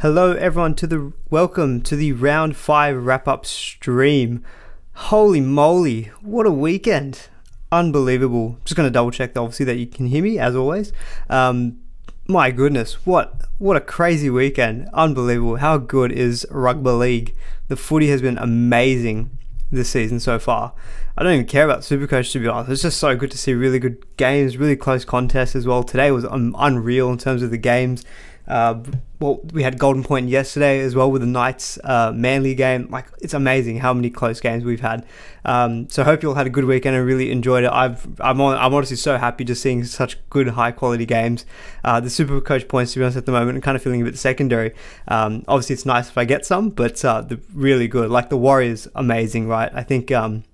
Hello everyone welcome to the round 5 wrap-up stream. Holy moly, what a weekend. Unbelievable. Just going to double check obviously that you can hear me as always. My goodness, what a crazy weekend. Unbelievable. How good is rugby league? The footy has been amazing this season so far. I don't even care about Supercoach, to be honest. It's just so good to see really good games, really close contests as well. Today was unreal in terms of the games. We had Golden Point yesterday as well with the Knights Manly game. Like, it's amazing how many close games we've had. So I hope you all had a good weekend and really enjoyed it. I'm honestly so happy just seeing such good high quality games. The Supercoach points, to be honest, at the moment, I'm kind of feeling a bit secondary. Obviously it's nice if I get some, but they're really good. Like the Warriors, amazing, right? I think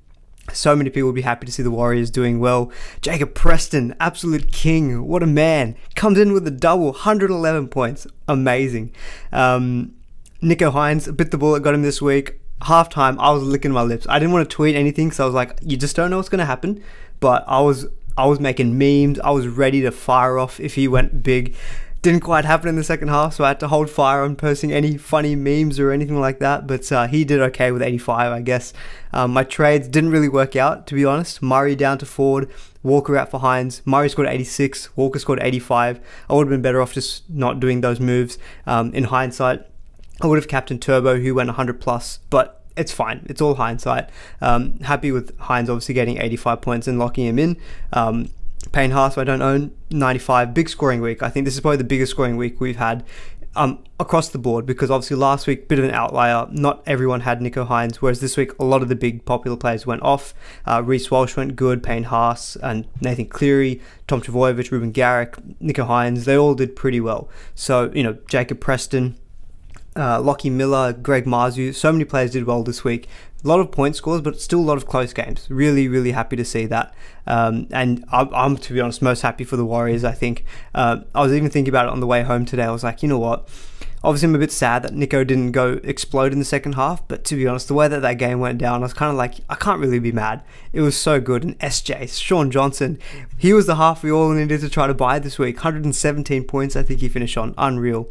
so many people will be happy to see the Warriors doing well. Jacob Preston, absolute king. What a man. Comes in with a double, 111 points. Amazing. Nicho Hynes bit the bullet, got him this week. Halftime, I was licking my lips. I didn't want to tweet anything because I was like, you just don't know what's going to happen. But I was making memes. I was ready to fire off if he went big. Didn't quite happen in the second half, so I had to hold fire on posting any funny memes or anything like that, but he did okay with 85, I guess. My trades didn't really work out, to be honest. Murray down to Ford, Walker out for Hynes. Murray scored 86, Walker scored 85. I would have been better off just not doing those moves. In hindsight, I would have captained Turbo, who went 100 plus, but it's fine. It's all hindsight. Happy with Hynes obviously getting 85 points and locking him in. Payne Haas, I don't own, 95. Big scoring week. I think this is probably the biggest scoring week we've had across the board, because obviously last week, bit of an outlier. Not everyone had Nicho Hynes, whereas this week, a lot of the big popular players went off. Reece Walsh went good, Payne Haas, and Nathan Cleary, Tom Trbojevic, Ruben Garrick, Nicho Hynes, they all did pretty well. So, Jacob Preston, Lockie Miller, Greg Marzu, so many players did well this week. A lot of point scores, but still a lot of close games. Really, really happy to see that. And I'm, to be honest, most happy for the Warriors, I think. I was even thinking about it on the way home today. I was like, you know what? Obviously, I'm a bit sad that Nicho didn't go explode in the second half. But to be honest, the way that game went down, I was kind of like, I can't really be mad. It was so good. And SJ, Sean Johnson, he was the half we all needed to try to buy this week. 117 points, I think he finished on. Unreal.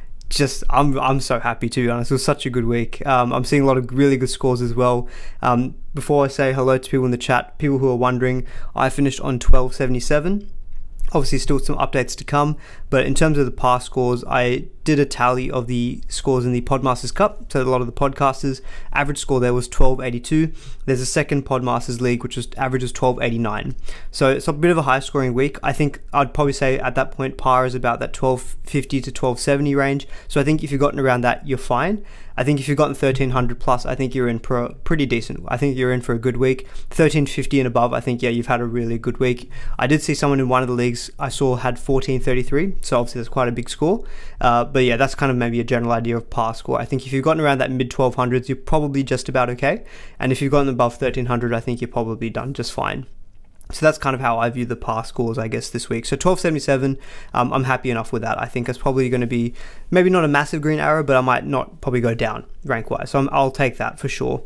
I'm so happy, to be honest. It was such a good week. I'm seeing a lot of really good scores as well. Before I say hello to people in the chat, people who are wondering, I finished on 1277. Obviously still some updates to come, but in terms of the past scores, I did a tally of the scores in the Podmasters Cup. So a lot of the podcasters, average score there was 1282. There's a second Podmasters League, which was average was 1289. So it's a bit of a high scoring week. I think I'd probably say at that point par is about that 1250 to 1270 range. So I think if you've gotten around that, you're fine. I think if you've gotten 1300 plus, I think you're in for pretty decent. I think you're in for a good week. 1350 and above, I think, yeah, you've had a really good week. I did see someone in one of the leagues I saw had 1433, so obviously that's quite a big score. But yeah, that's kind of maybe a general idea of par score. I think if you've gotten around that mid 1200s, you're probably just about okay. And if you've gotten above 1300, I think you're probably done just fine. So that's kind of how I view the par scores, I guess, this week. So 1277, I'm happy enough with that. I think it's probably going to be maybe not a massive green arrow, but I might not probably go down rank-wise. So I'll take that for sure.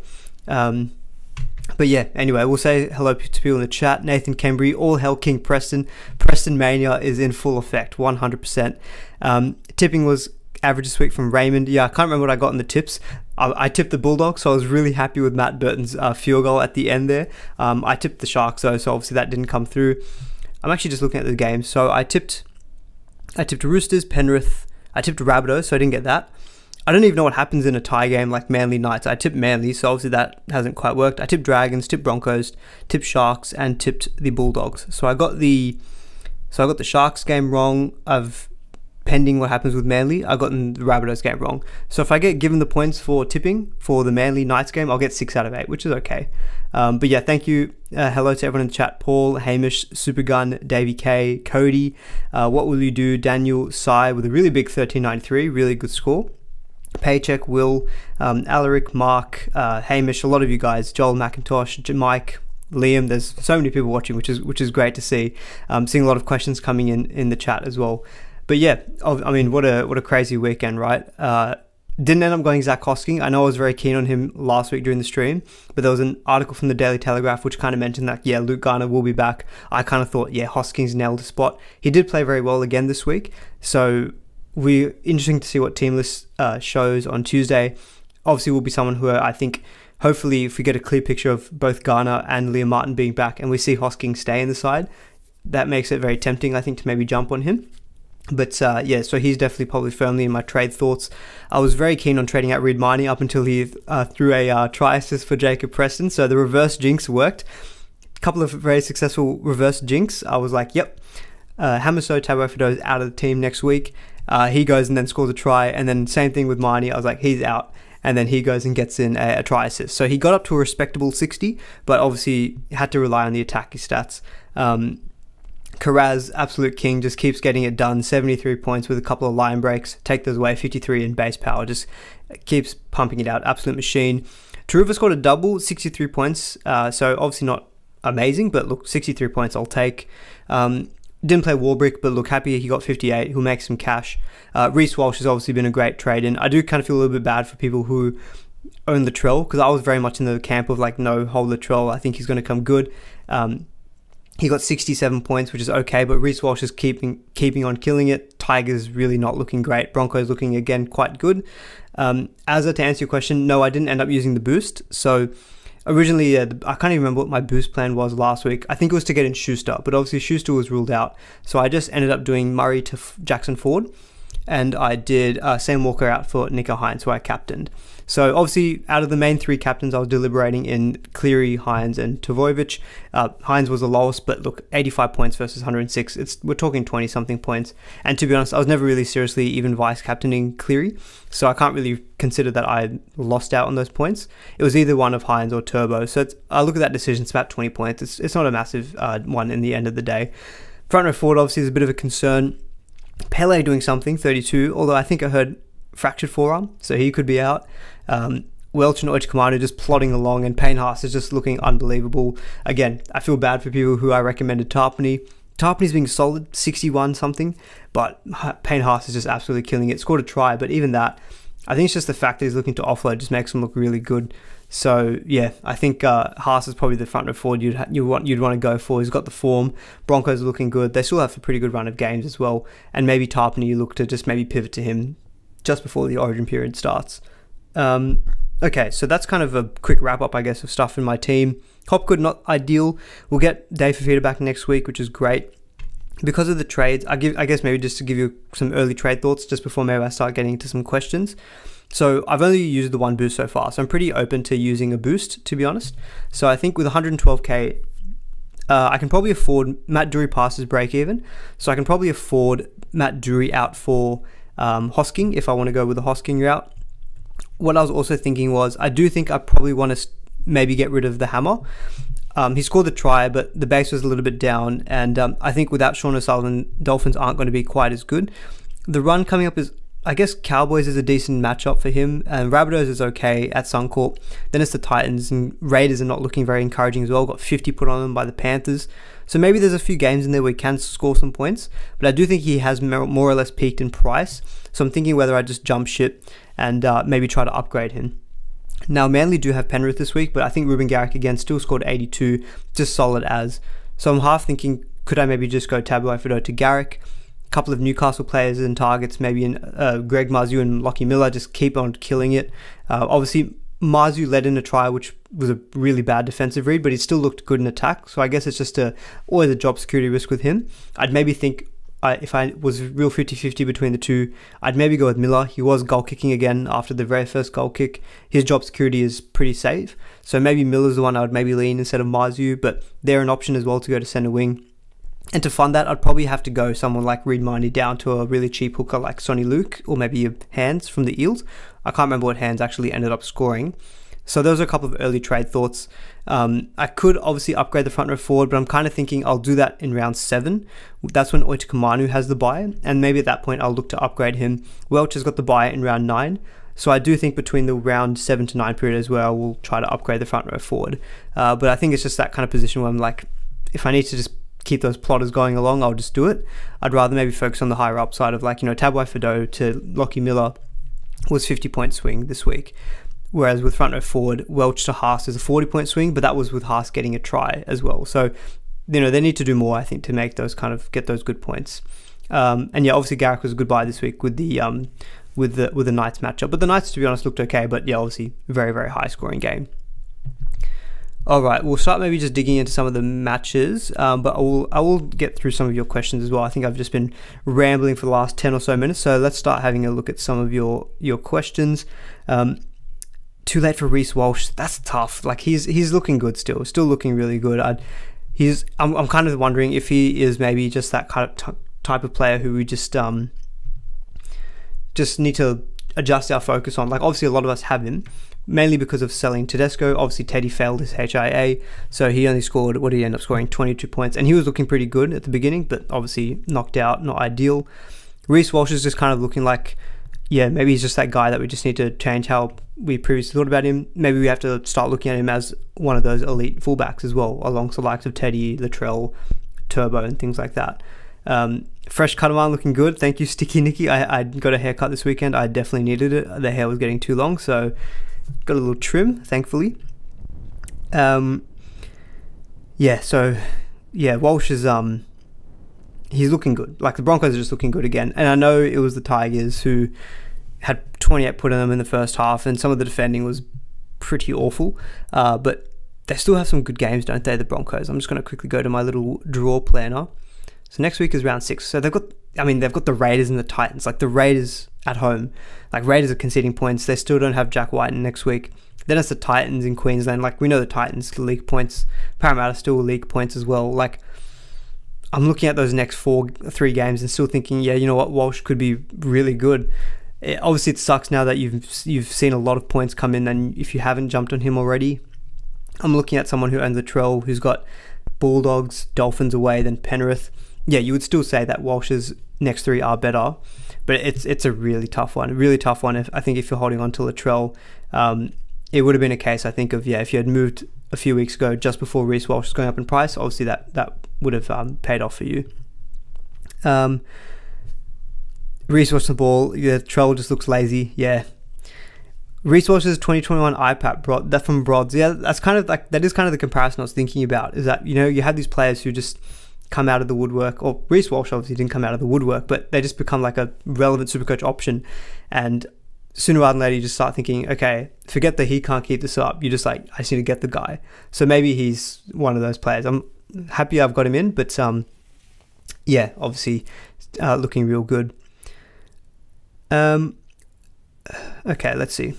But yeah, anyway, we'll say hello to people in the chat. Nathan Kembry, all hell King Preston. Preston Mania is in full effect, 100%. Tipping was average this week from Raymond. Yeah, I can't remember what I got in the tips. I tipped the Bulldogs, so I was really happy with Matt Burton's field goal at the end there. I tipped the Sharks though, so obviously that didn't come through. I'm actually just looking at the game. So I tipped Roosters, Penrith. I tipped Rabbitohs, so I didn't get that. I don't even know what happens in a tie game like Manly Knights. I tipped Manly, so obviously that hasn't quite worked. I tipped Dragons, tipped Broncos, tipped Sharks, and tipped the Bulldogs. So I got the Sharks game wrong. Pending what happens with Manly, I got the Rabbitohs game wrong. So if I get given the points for tipping for the Manly Knights game, I'll get 6 out of 8, which is okay. But yeah, thank you. Hello to everyone in the chat. Paul, Hamish, Supergun, Davey K, Cody. What will you do? Daniel, Sai with a really big 1393, really good score. Paycheck, Will, Alaric, Mark, Hamish, a lot of you guys, Joel McIntosh, Mike, Liam. There's so many people watching, which is great to see. Seeing a lot of questions coming in the chat as well. But yeah, I mean, what a crazy weekend, right? Didn't end up going Zach Hosking. I know I was very keen on him last week during the stream, but there was an article from the Daily Telegraph which kind of mentioned that, yeah, Luke Garner will be back. I kind of thought, yeah, Hosking's nailed the spot. He did play very well again this week, so we're interesting to see what team list shows on Tuesday. Obviously, will be someone who I think, hopefully, if we get a clear picture of both Garner and Liam Martin being back and we see Hosking stay in the side, that makes it very tempting, I think, to maybe jump on him. But yeah, so he's definitely probably firmly in my trade thoughts. I was very keen on trading out Reed Miney up until he threw a try assist for Jacob Preston. So the reverse jinx worked. A couple of very successful reverse jinx. I was like, yep, Hamiso Tabuai-Fidow is out of the team next week. He goes and then scores a try. And then same thing with Miney. I was like, he's out. And then he goes and gets in a try assist. So he got up to a respectable 60, but obviously had to rely on the attacking stats. Karaz, absolute king, just keeps getting it done. 73 points with a couple of line breaks. Take those away. 53 in base power. Just keeps pumping it out. Absolute machine. Taruva scored a double, 63 points. So obviously not amazing, but look, 63 points I'll take. Didn't play Warbrick, but look, happy he got 58. He'll make some cash. Reece Walsh has obviously been a great trade-in. I do kind of feel a little bit bad for people who own Latrell, because I was very much in the camp of like, no, hold Latrell. I think he's going to come good. He got 67 points, which is okay, but Reece Walsh is keeping on killing it. Tigers really not looking great. Broncos looking, again, quite good. As to answer your question, no, I didn't end up using the boost. So originally, I can't even remember what my boost plan was last week. I think it was to get in Schuster, but obviously Schuster was ruled out. So I just ended up doing Murray to Jackson Ford, and I did Sam Walker out for Nico Hines, who I captained. So obviously, out of the main three captains, I was deliberating in Cleary, Hines, and Tavovic. Hines was the lowest, but look, 85 points versus 106. We're talking 20-something points. And to be honest, I was never really seriously even vice-captaining Cleary, so I can't really consider that I lost out on those points. It was either one of Hines or Turbo. So I look at that decision, it's about 20 points. It's not a massive one in the end of the day. Front row forward, obviously, is a bit of a concern. Pele doing something, 32, although I think I heard fractured forearm, so he could be out. Welch and Oichikamanu just plodding along, and Payne Haas is just looking unbelievable. Again, I feel bad for people who I recommended Tarpany. Tarpany's being solid, 61 something, but Payne Haas is just absolutely killing it. Scored a try, but even that, I think it's just the fact that he's looking to offload just makes him look really good. So yeah, I think Haas is probably the front row forward you'd want to go for. He's got the form. Broncos are looking good. They still have a pretty good run of games as well. And maybe Tarpany, you look to just maybe pivot to him just before the origin period starts. Okay, so that's kind of a quick wrap up, I guess, of stuff in my team. Hopgood, not ideal. We'll get Dave Fafita back next week, which is great. Because of the trades, I guess maybe just to give you some early trade thoughts just before maybe I start getting into some questions. So I've only used the one boost so far, so I'm pretty open to using a boost, to be honest. So I think with 112k, I can probably afford Matt Drury passes break even. So I can probably afford Matt Drury out for Hosking if I want to go with the Hosking route. What I was also thinking was, I do think I probably want to maybe get rid of the Hammer. He scored the try, but the base was a little bit down, and I think without Sean O'Sullivan, Dolphins aren't going to be quite as good. The run coming up is, I guess Cowboys is a decent matchup for him, and Rabbitohs is okay at Suncorp. Then it's the Titans, and Raiders are not looking very encouraging as well. Got 50 put on them by the Panthers. So maybe there's a few games in there where he can score some points, but I do think he has more or less peaked in price. So I'm thinking whether I just jump ship and maybe try to upgrade him. Now, Manly do have Penrith this week, but I think Ruben Garrick again still scored 82, just solid as. So I'm half thinking, could I maybe just go Tabuai-Fidow to Garrick? A couple of Newcastle players and targets, maybe in Greg Marzhew and Lockie Miller, just keep on killing it. Obviously, Marzhew led in a try, which was a really bad defensive read, but he still looked good in attack. So I guess it's just always a job security risk with him. I'd maybe think, if I was real 50-50 between the two, I'd maybe go with Miller. He was goal kicking again after the very first goal kick. His job security is pretty safe. So maybe Miller's the one I would maybe lean instead of Marzhew, but they're an option as well to go to centre wing. And to fund that, I'd probably have to go someone like Reed Miney down to a really cheap hooker like Sonny Luke, or maybe Hands from the Eels. I can't remember what Hands actually ended up scoring. So those are a couple of early trade thoughts. I could obviously upgrade the front row forward, but I'm kind of thinking I'll do that in round 7. That's when Oichikamanu has the bye, and maybe at that point I'll look to upgrade him. Welch has got the bye in round 9. So I do think between the round 7 to 9 period as well, we'll try to upgrade the front row forward. But I think it's just that kind of position where I'm like, if I need to just keep those plotters going along, I'll just do it. I'd rather maybe focus on the higher upside of like, Tabuai-Fidow to Lockie Miller was 50-point swing this week. Whereas with front row forward, Welch to Haas is a 40-point swing, but that was with Haas getting a try as well. So, they need to do more, I think, to make those get those good points. And yeah, obviously Garrick was a good buy this week with the Knights matchup. But the Knights, to be honest, looked okay. But yeah, obviously very, very high scoring game. All right, we'll start maybe just digging into some of the matches, but I will get through some of your questions as well. I think I've just been rambling for the last 10 or so minutes, so let's start having a look at some of your questions. Too late for Reece Walsh. That's tough. Like he's looking good still looking really good. I'm kind of wondering if he is maybe just that kind of type of player who we just need to adjust our focus on. Like obviously a lot of us have him, mainly because of selling Tedesco. Obviously Teddy failed his HIA, so he only scored, what did he end up scoring? 22 points, and he was looking pretty good at the beginning, but obviously knocked out, not ideal. Reece Walsh is just kind of looking like, yeah, maybe he's just that guy that we just need to change how we previously thought about him. Maybe we have to start looking at him as one of those elite fullbacks as well, alongside the likes of Teddy, Latrell, Turbo, and things like that. Fresh cut of mine looking good. Thank you, Sticky Nicky. I got a haircut this weekend. I definitely needed it. The hair was getting too long, so got a little trim, thankfully. Walsh is he's looking good. Like the Broncos are just looking good again. And I know it was the Tigers who had 28 put on them in the first half, and some of the defending was pretty awful. But they still have some good games, don't they, the Broncos? I'm just going to quickly go to my little draw planner. So next week is round 6. So they've got the Raiders and the Titans. Like the Raiders at home. Like Raiders are conceding points. They still don't have Jack White next week. Then it's the Titans in Queensland. Like we know the Titans league points. Parramatta still league points as well. Like I'm looking at those next 3 games and still thinking, yeah, you know what, Walsh could be really good. Obviously it sucks now that you've seen a lot of points come in, and if you haven't jumped on him already, I'm looking at someone who owns the Latrell, who's got Bulldogs, Dolphins away, then Penrith. Yeah, you would still say that Walsh's next 3 are better, but it's a really tough one. I think if you're holding on to Latrell, it would have been a case, I think, of, yeah, if you had moved a few weeks ago just before Reece Walsh was going up in price, obviously that would have paid off for you. Reece Walsh the ball, yeah, Latrell just looks lazy, yeah. Reece Walsh's 2021 iPad, that from Brods, yeah, that is kind of the comparison I was thinking about, is that, you know, you have these players who just come out of the woodwork, or Reece Walsh obviously didn't come out of the woodwork, but they just become like a relevant Supercoach option, and sooner rather than later you just start thinking, okay, forget that he can't keep this up, you just like, I just need to get the guy. So maybe he's one of those players. I'm happy I've got him in, but yeah, obviously looking real good. Okay, let's see.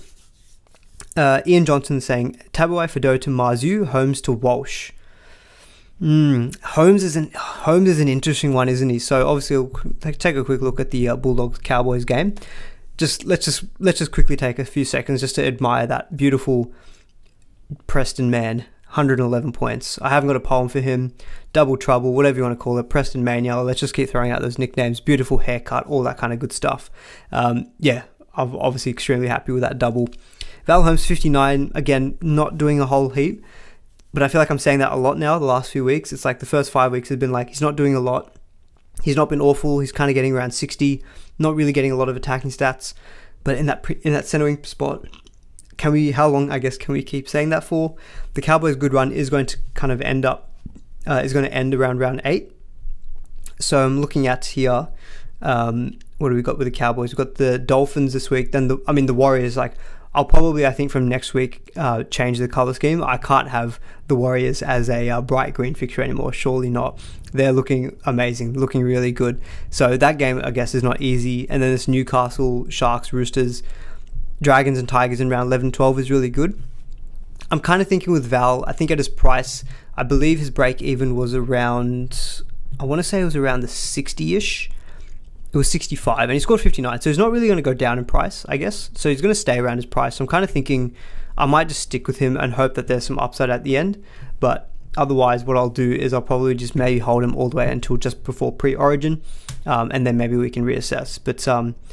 Ian Johnson saying Tabuai, Fido to Marzu, Holmes to Walsh. Holmes is an interesting one, isn't he? So obviously we'll take a quick look at the Bulldogs Cowboys game. Let's just quickly take a few seconds just to admire that beautiful Preston man. 111 points. I haven't got a poem for him. Double trouble, whatever you want to call it. Preston Mania. Let's just keep throwing out those nicknames. Beautiful haircut, all that kind of good stuff. Yeah, I'm obviously extremely happy with that double. Val Holmes 59, again, not doing a whole heap, but I feel like I'm saying that a lot now the last few weeks. It's like the first 5 weeks have been like, he's not doing a lot. He's not been awful. He's kind of getting around 60, not really getting a lot of attacking stats, but in that centering spot, how long can we keep saying that for? The Cowboys' good run is going to kind of end around round 8. So I'm looking at here, what do we got with the Cowboys? We've got the Dolphins this week, then the Warriors. Like, I'll probably, I think from next week, change the colour scheme. I can't have the Warriors as a bright green fixture anymore, surely not. They're looking amazing, looking really good. So that game, I guess, is not easy. And then this Newcastle, Sharks, Roosters, Dragons and Tigers in round 11-12 is really good. I'm kind of thinking with Val, I think at his price, I believe his break even was around, I want to say it was around the 60-ish. It was 65 and he scored 59. So he's not really going to go down in price, I guess. So he's going to stay around his price. So I'm kind of thinking I might just stick with him and hope that there's some upside at the end. But otherwise, what I'll do is I'll probably just maybe hold him all the way until just before pre-origin. And then maybe we can reassess. But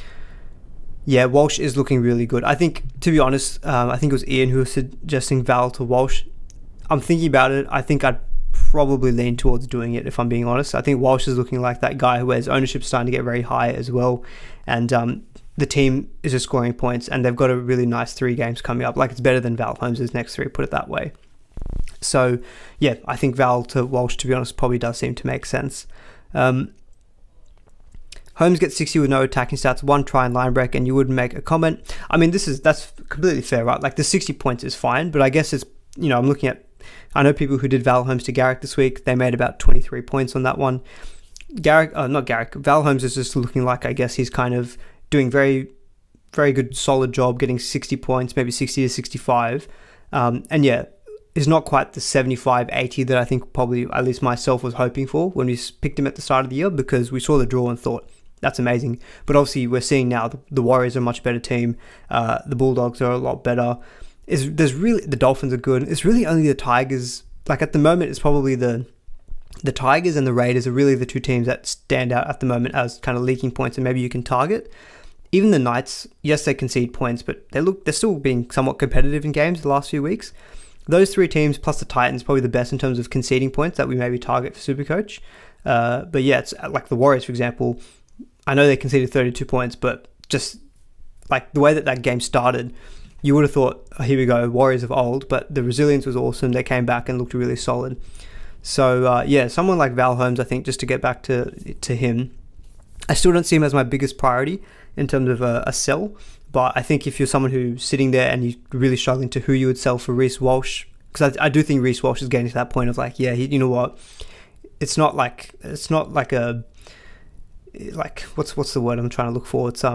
yeah, Walsh is looking really good. I think, to be honest, I think it was Ian who was suggesting Val to Walsh. I'm thinking about it. I think I'd probably lean towards doing it, if I'm being honest. I think Walsh is looking like that guy where his ownership's starting to get very high as well. And the team is just scoring points and they've got a really nice 3 games coming up. Like, it's better than Val Holmes' next 3, put it that way. So, yeah, I think Val to Walsh, to be honest, probably does seem to make sense. Holmes gets 60 with no attacking stats, 1 try and line break, and you would make a comment. I mean, that's completely fair, right? Like the 60 points is fine, but I guess it's, I'm looking at, I know people who did Val Holmes to Garrick this week. They made about 23 points on that one. Val Holmes is just looking like, I guess he's kind of doing very, very good, solid job getting 60 points, maybe 60 to 65. And yeah, is not quite the 75, 80 that I think probably at least myself was hoping for when we picked him at the start of the year, because we saw the draw and thought, that's amazing. But obviously we're seeing now the Warriors are a much better team. The Bulldogs are a lot better. The Dolphins are good. It's really only the Tigers. Like at the moment, it's probably the Tigers and the Raiders are really the two teams that stand out at the moment as kind of leaking points and maybe you can target. Even the Knights, yes, they concede points, but they're still being somewhat competitive in games the last few weeks. Those three teams plus the Titans probably the best in terms of conceding points that we maybe target for Supercoach. But yeah, it's like the Warriors, for example. I know they conceded 32 points, but just like the way that game started, you would have thought, oh, here we go, Warriors of old, but the resilience was awesome. They came back and looked really solid. So yeah, someone like Val Holmes, I think, just to get back to him, I still don't see him as my biggest priority in terms of a sell. But I think if you're someone who's sitting there and you're really struggling to who you would sell for Reece Walsh, because I do think Reece Walsh is getting to that point of like, yeah, you know what, it's not like what's the word I'm trying to look for? It's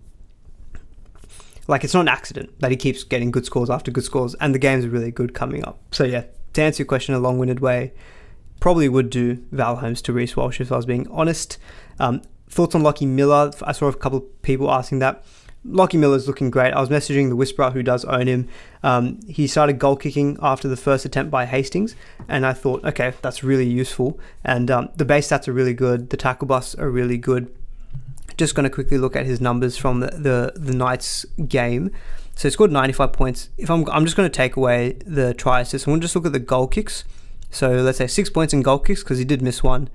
like it's not an accident that he keeps getting good scores after good scores, and the games are really good coming up. So yeah, to answer your question in a long-winded way, probably would do Val Holmes to Reece Walsh if I was being honest. Thoughts on Lockie Miller? I saw a couple of people asking that. Lockie Miller's looking great. I was messaging the Whisperer who does own him. He started goal kicking after the first attempt by Hastings, and I thought, okay, that's really useful. And the base stats are really good. The tackle busts are really good. Just going to quickly look at his numbers from the Knights game. So he scored 95 points. I'm just going to take away the try assist. I'm going to just look at the goal kicks. So let's say 6 points in goal kicks because he did miss one.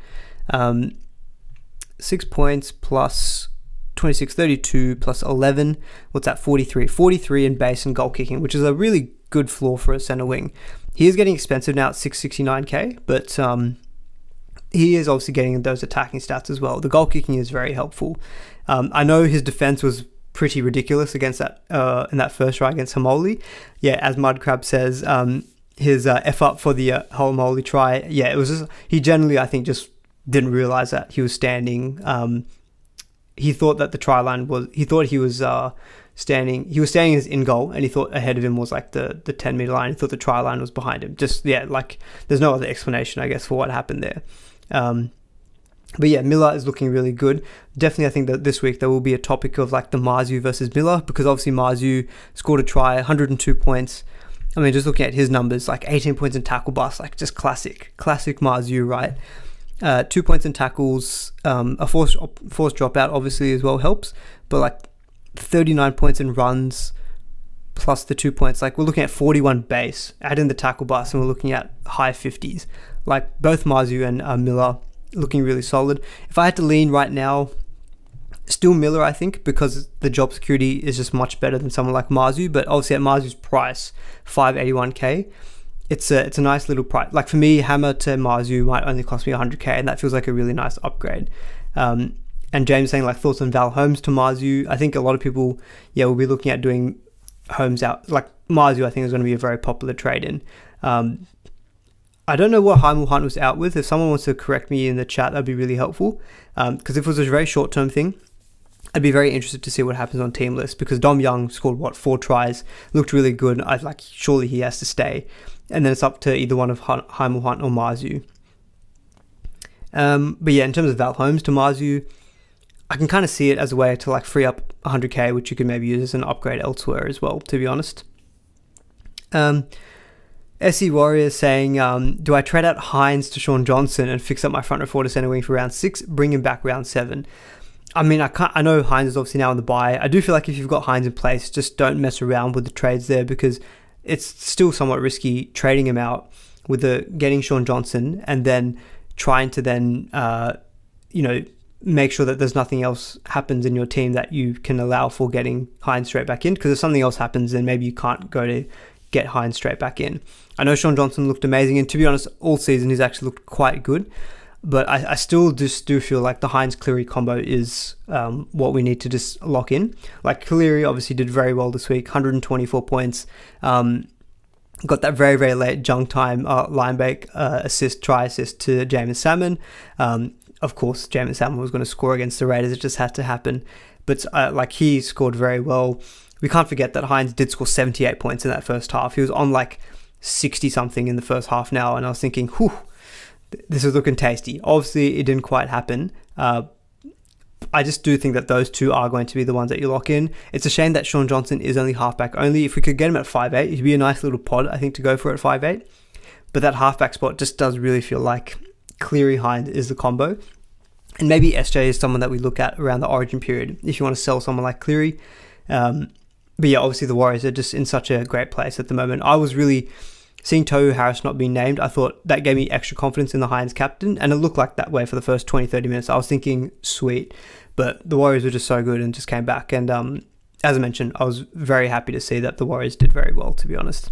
6 points plus 26, 32 plus 11. What's that? 43. 43 in base and goal kicking, which is a really good floor for a center wing. He is getting expensive now at 669k, but he is obviously getting those attacking stats as well. The goal kicking is very helpful. I know his defense was pretty ridiculous against that in that first try against Hamoli. Yeah, as Mudcrab says, his F up for the Hamoli try. Yeah, it was just, he generally, I think, just didn't realize that he was standing. He thought that the try line was, he thought he was standing as in goal, and he thought ahead of him was like the 10 meter line. He thought the try line was behind him. Just, yeah, like there's no other explanation, I guess, for what happened there. But yeah, Miller is looking really good. Definitely, I think that this week there will be a topic of like the Marzu versus Miller, because obviously Marzu scored a try, 102 points. I mean, just looking at his numbers, like 18 points in tackle bust, like just classic Marzu, right? 2 points in tackles, a forced dropout obviously as well helps, but like 39 points in runs plus the 2 points, like we're looking at 41 base, add in the tackle bust, and we're looking at high 50s. Like both Marzu and Miller looking really solid. If I had to lean right now, still Miller, I think, because the job security is just much better than someone like Marzu, but obviously at Marzu's price, 581k, it's a nice little price. Like for me, Hammer to Marzu might only cost me 100k, and that feels like a really nice upgrade. And James saying like thoughts on Val Holmes to Marzu. I think a lot of people, yeah, will be looking at doing Holmes out. Like Marzu, I think is going to be a very popular trade in. I don't know what Heimel Hunt was out with. If someone wants to correct me in the chat, that'd be really helpful. Because if it was a very short-term thing, I'd be very interested to see what happens on team list, because Dom Young scored 4 tries, looked really good. I'd like, surely he has to stay. And then it's up to either one of Heimel Hunt or Marzu. But yeah, in terms of Val Holmes to Marzu, I can kind of see it as a way to like free up 100k, which you could maybe use as an upgrade elsewhere as well, to be honest. SE Warrior saying, do I trade out Hines to Sean Johnson and fix up my front row forward to center wing for round 6, bring him back round 7? I mean, I know Hines is obviously now on the bye. I do feel like if you've got Hines in place, just don't mess around with the trades there, because it's still somewhat risky trading him out with getting Sean Johnson and then trying to then, make sure that there's nothing else happens in your team that you can allow for getting Hines straight back in, because if something else happens, then maybe you can't go to get Hines straight back in. I know Sean Johnson looked amazing, and to be honest, all season he's actually looked quite good. But I still just do feel like the Hines Cleary combo is what we need to just lock in. Like Cleary obviously did very well this week, 124 points. Got that very, very late junk time line-break try assist to Jaeman Salmon. Of course, Jaeman Salmon was going to score against the Raiders. It just had to happen. But like he scored very well. We can't forget that Hines did score 78 points in that first half. He was on like 60-something in the first half now. And I was thinking, whew, this is looking tasty. Obviously, it didn't quite happen. I just do think that those two are going to be the ones that you lock in. It's a shame that Sean Johnson is only halfback only. If we could get him at 5'8", it'd be a nice little pod, I think, to go for at 5'8". But that halfback spot just does really feel like Cleary Hines is the combo. And maybe SJ is someone that we look at around the origin period if you want to sell someone like Cleary. But yeah, obviously the Warriors are just in such a great place at the moment. I was really seeing Tohu Harris not being named. I thought that gave me extra confidence in the Hines captain, and it looked like that way for the first 20-30 minutes. I was thinking, sweet. But the Warriors were just so good and just came back. And as I mentioned, I was very happy to see that the Warriors did very well, to be honest.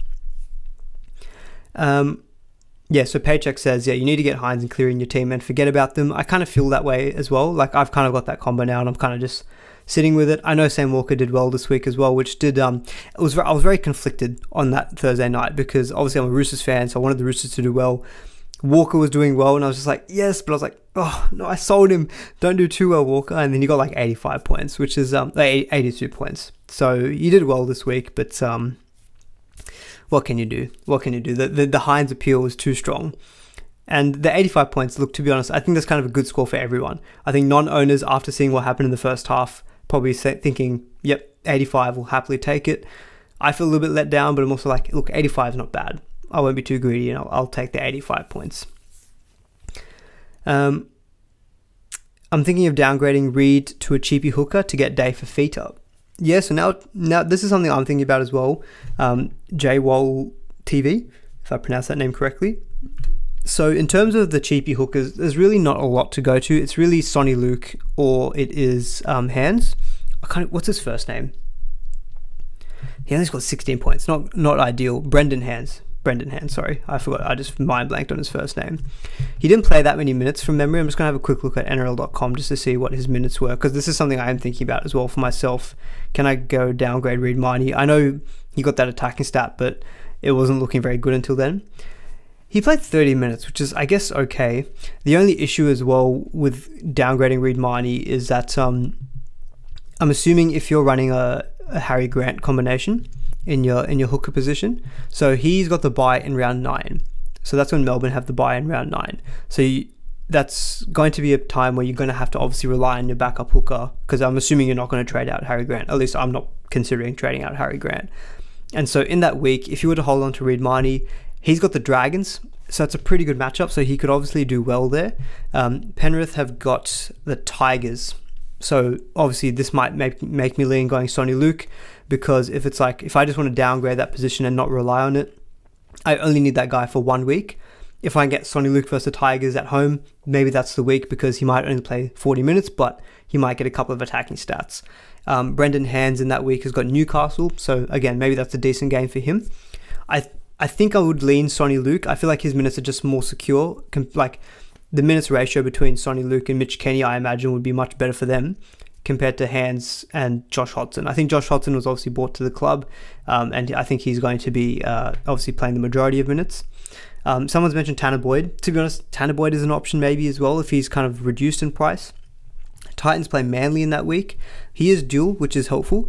Yeah, so Paycheck says, yeah, you need to get Hines and Cleary in your team and forget about them. I kind of feel that way as well. Like, I've kind of got that combo now, and I'm kind of just sitting with it. I know Sam Walker did well this week as well, which did, I was very conflicted on that Thursday night because obviously I'm a Roosters fan, so I wanted the Roosters to do well. Walker was doing well, and I was just like, yes, but I was like, oh, no, I sold him. Don't do too well, Walker. And then he got like 85 points, which is 82 points. So you did well this week, but what can you do? What can you do? The Hines appeal was too strong. And the 85 points, look, to be honest, I think that's kind of a good score for everyone. I think non-owners, after seeing what happened in the first half, probably thinking, yep, 85 will happily take it. I feel a little bit let down, but I'm also like, look, 85 is not bad. I won't be too greedy, and I'll take the 85 points. I'm thinking of downgrading Reed to a cheapy hooker to get Day for feet up. Yeah, so now this is something I'm thinking about as well. JWOL TV, if I pronounce that name correctly. So in terms of the cheapy hookers, there's really not a lot to go to. It's really Sonny Luke or it is Hands. What's his first name? He only scored 16 points. Not ideal. Brendan Hands, sorry. I forgot. I just mind blanked on his first name. He didn't play that many minutes from memory. I'm just going to have a quick look at NRL.com just to see what his minutes were, because this is something I am thinking about as well for myself. Can I go downgrade Reed Mahoney? I know he got that attacking stat, but it wasn't looking very good until then. He played 30 minutes, which is, I guess, okay. The only issue as well with downgrading Reed Mahoney is that I'm assuming if you're running a Harry Grant combination in your hooker position, so he's got the bye in round 9. So that's when Melbourne have the bye in round 9. So that's going to be a time where you're going to have to obviously rely on your backup hooker, because I'm assuming you're not going to trade out Harry Grant. At least I'm not considering trading out Harry Grant. And so in that week, if you were to hold on to Reed Mahoney, he's got the Dragons, so it's a pretty good matchup, so he could obviously do well there. Penrith have got the Tigers, so obviously this might make me lean going Sonny Luke, because if I just want to downgrade that position and not rely on it, I only need that guy for 1 week. If I get Sonny Luke versus the Tigers at home, maybe that's the week, because he might only play 40 minutes, but he might get a couple of attacking stats. Brendan Hands in that week has got Newcastle, so again, maybe that's a decent game for him. I think I would lean Sonny Luke. I feel like his minutes are just more secure. Like the minutes ratio between Sonny Luke and Mitch Kenny, I imagine, would be much better for them compared to Hands and Josh Hodgson. I think Josh Hodgson was obviously brought to the club, and I think he's going to be obviously playing the majority of minutes. Someone's mentioned Tanner Boyd. To be honest, Tanner Boyd is an option maybe as well if he's kind of reduced in price. Titans play Manly in that week. He is dual, which is helpful.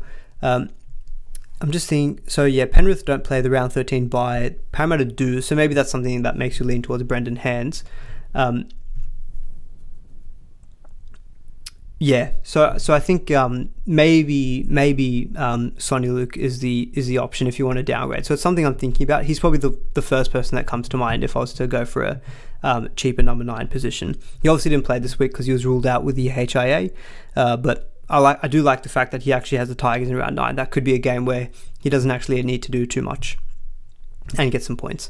I'm just thinking, so yeah, Penrith don't play the round 13 bye. Parramatta do, so maybe that's something that makes you lean towards Brendan Hands. Yeah, so I think maybe Sonny Luke is the option if you want to downgrade. So it's something I'm thinking about. He's probably the first person that comes to mind if I was to go for a cheaper number 9 position. He obviously didn't play this week because he was ruled out with the HIA, but I do like the fact that he actually has the Tigers in round 9. That could be a game where he doesn't actually need to do too much and get some points.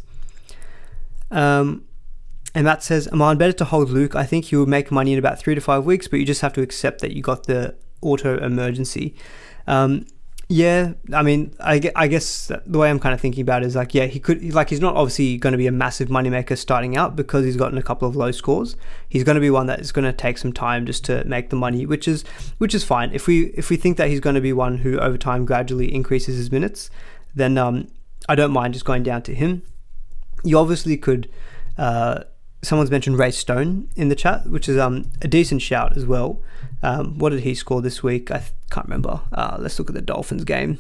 And Matt says, Aman, better to hold Luke. I think he will make money in about 3 to 5 weeks, but you just have to accept that you got the auto emergency. Yeah, Yeah, I mean, I guess the way I'm kind of thinking about it is like, yeah, he could, like, he's not obviously going to be a massive moneymaker starting out because he's gotten a couple of low scores. He's going to be one that is going to take some time just to make the money, which is fine. If we think that he's going to be one who over time gradually increases his minutes, then I don't mind just going down to him. You obviously could. Someone's mentioned Ray Stone in the chat, which is a decent shout as well. What did he score this week? I can't remember. Let's look at the Dolphins game.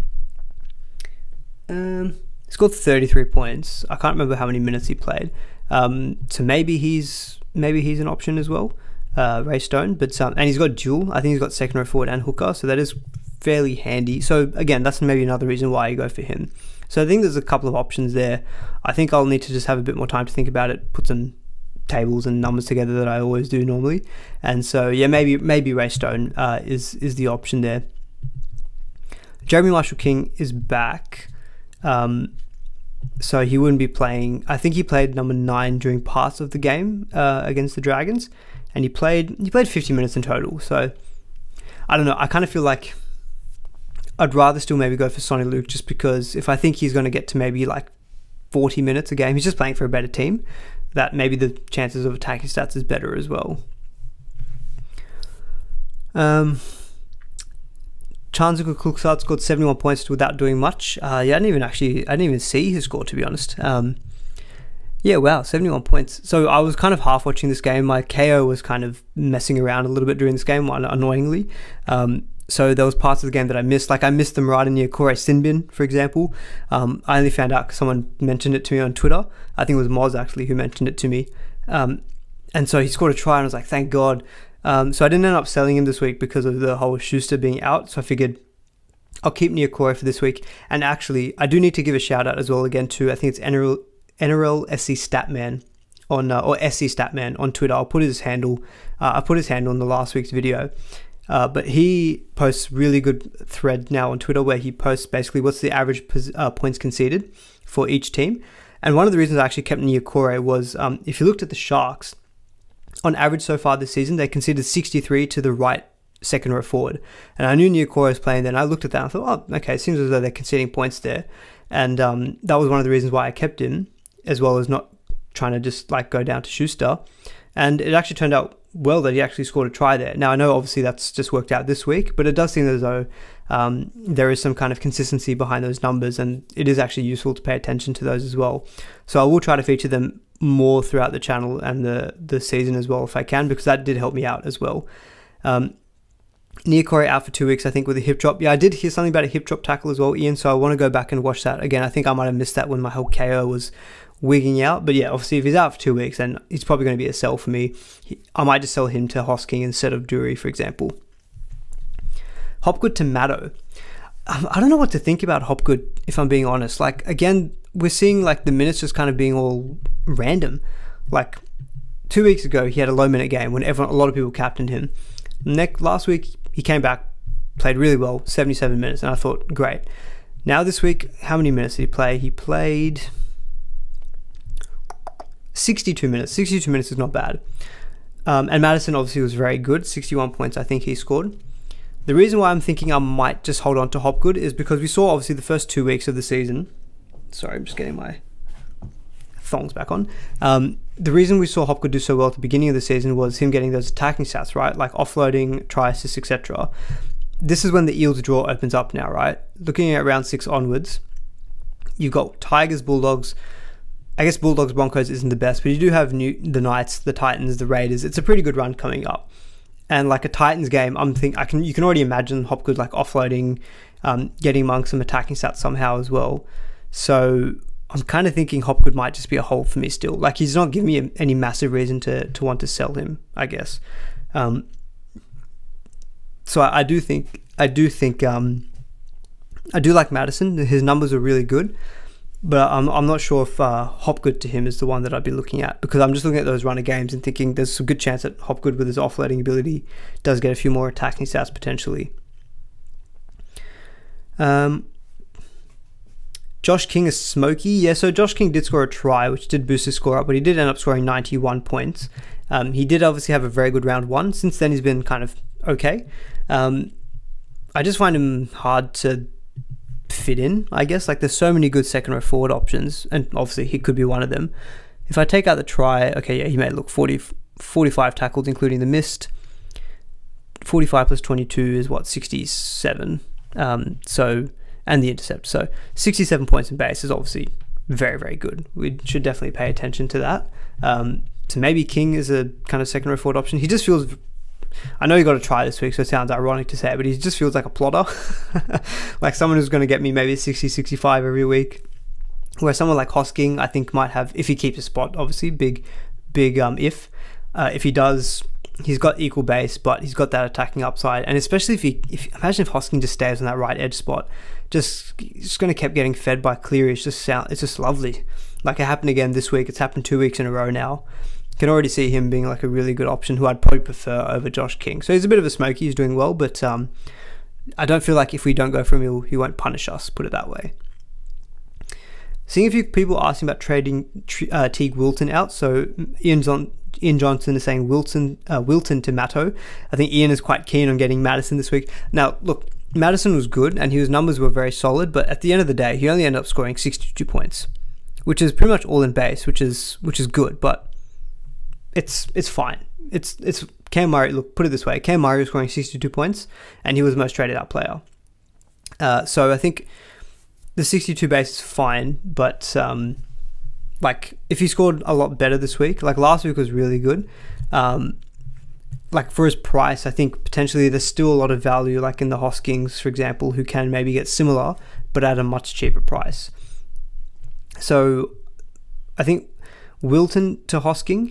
He scored 33 points. I can't remember how many minutes he played. So maybe he's an option as well, Ray Stone. But and he's got dual. I think he's got second row forward and hooker, so that is fairly handy. So again, that's maybe another reason why you go for him. So I think there's a couple of options there. I think I'll need to just have a bit more time to think about it, put some tables and numbers together that I always do normally. And so yeah, maybe Ray Stone is the option there. Jeremy Marshall-King is back. So he wouldn't be playing. I think he played number 9 during parts of the game against the Dragons, and he played 50 minutes in total. So I don't know. I kind of feel like I'd rather still maybe go for Sonny Luke, just because if I think he's going to get to maybe like 40 minutes a game, he's just playing for a better team, that maybe the chances of attacking stats is better as well. Chanzuka Kluksart scored 71 points without doing much. I didn't even see his score, to be honest. Yeah, wow, 71 points. So I was kind of half watching this game. My KO was kind of messing around a little bit during this game, annoyingly. So there was parts of the game that I missed. Like I missed the Murata Niokore Sinbin, for example. I only found out because someone mentioned it to me on Twitter. I think it was Moz actually who mentioned it to me. And so he scored a try and I was like, thank God. So I didn't end up selling him this week because of the whole Schuster being out. So I figured I'll keep Niokore for this week. And actually, I do need to give a shout out as well again to, I think it's NRL SC Statman on, or SC Statman on Twitter. I'll put his handle. I put his handle in the last week's video. But he posts really good thread now on Twitter where he posts basically what's the average points conceded for each team. And one of the reasons I actually kept Niokore was if you looked at the Sharks, on average so far this season, they conceded 63 to the right second row forward. And I knew Niokore was playing there, and I looked at that and I thought, oh, okay, it seems as though they're conceding points there. And that was one of the reasons why I kept him, as well as not trying to just like go down to Schuster. And it actually turned out well that he actually scored a try there. Now I know obviously that's just worked out this week, but it does seem as though there is some kind of consistency behind those numbers, and it is actually useful to pay attention to those as well. So I will try to feature them more throughout the channel and the season as well if I can, because that did help me out as well. Niokore out for 2 weeks, I think, with a hip drop. Yeah, I did hear something about a hip drop tackle as well, Ian, so I want to go back and watch that again. I think I might have missed that when my whole KO was wigging out. But yeah, obviously if he's out for 2 weeks, then he's probably going to be a sell for me. I might just sell him to Hosking instead of Dury, for example. Hopgood to Maddo. I don't know what to think about Hopgood, if I'm being honest. Like, again, we're seeing like the minutes just kind of being all random. Like 2 weeks ago, he had a low minute game when a lot of people captained him. Last week, he came back, played really well, 77 minutes, and I thought, great. Now this week, how many minutes did he play? He played 62 minutes. 62 minutes is not bad. And Madison obviously was very good. 61 points I think he scored. The reason why I'm thinking I might just hold on to Hopgood is because we saw obviously the first 2 weeks of the season. Sorry, I'm just getting my thongs back on. The reason we saw Hopgood do so well at the beginning of the season was him getting those attacking stats, right? Like offloading, try assists, etc. This is when the Eels draw opens up now, right? Looking at round 6 onwards, you've got Tigers, Bulldogs. I guess Bulldogs, Broncos isn't the best, but you do have the Knights, the Titans, the Raiders. It's a pretty good run coming up. And like a Titans game, you can already imagine Hopgood like offloading, getting amongst some attacking stats somehow as well. So I'm kind of thinking Hopgood might just be a hold for me still. Like he's not giving me any massive reason to want to sell him, I guess. So I do like Madison. His numbers are really good, but I'm not sure if Hopgood to him is the one that I'd be looking at, because I'm just looking at those runner games and thinking there's a good chance that Hopgood with his offloading ability does get a few more attacking stats potentially. Josh King is smoky. Yeah, so Josh King did score a try, which did boost his score up, but he did end up scoring 91 points. He did obviously have a very good round 1. Since then, he's been kind of okay. I I just find him hard to fit in, I guess. Like, there's so many good second row forward options, and obviously he could be one of them. If I take out the try, okay, yeah, he made 45 tackles, including the missed. 45 plus 22 is what, 67. So, and the intercept. So 67 points in base is obviously very, very good. We should definitely pay attention to that. So maybe King is a kind of second row forward option. He just feels, I know he got a try this week, so it sounds ironic to say it, but he just feels like a plotter. Like someone who's going to get me maybe 60, 65 every week. Where someone like Hosking, I think, might have, if he keeps a spot, obviously, big if. If he does, he's got equal base, but he's got that attacking upside. And especially if imagine if Hosking just stays on that right edge spot, just going to keep getting fed by Cleary. It's just lovely. Like it happened again this week. It's happened 2 weeks in a row now. Can already see him being like a really good option who I'd probably prefer over Josh King. So he's a bit of a smoky. He's doing well, but I don't feel like if we don't go for him, he won't punish us, put it that way. Seeing a few people asking about trading Teague Wilton out. So Ian Johnson is saying Wilton to Matto. I think Ian is quite keen on getting Madison this week. Now, look, Madison was good and his numbers were very solid, but at the end of the day, he only ended up scoring 62 points, which is pretty much all in base, which is good, but it's fine. It's Cam Murray. Look, put it this way: Cam Murray was scoring 62 points, and he was the most traded out player. So I think the 62 base is fine, but like if he scored a lot better this week, like last week was really good. Like for his price, I think potentially there's still a lot of value, like in the Hoskings, for example, who can maybe get similar, but at a much cheaper price. So I think Wilton to Hosking,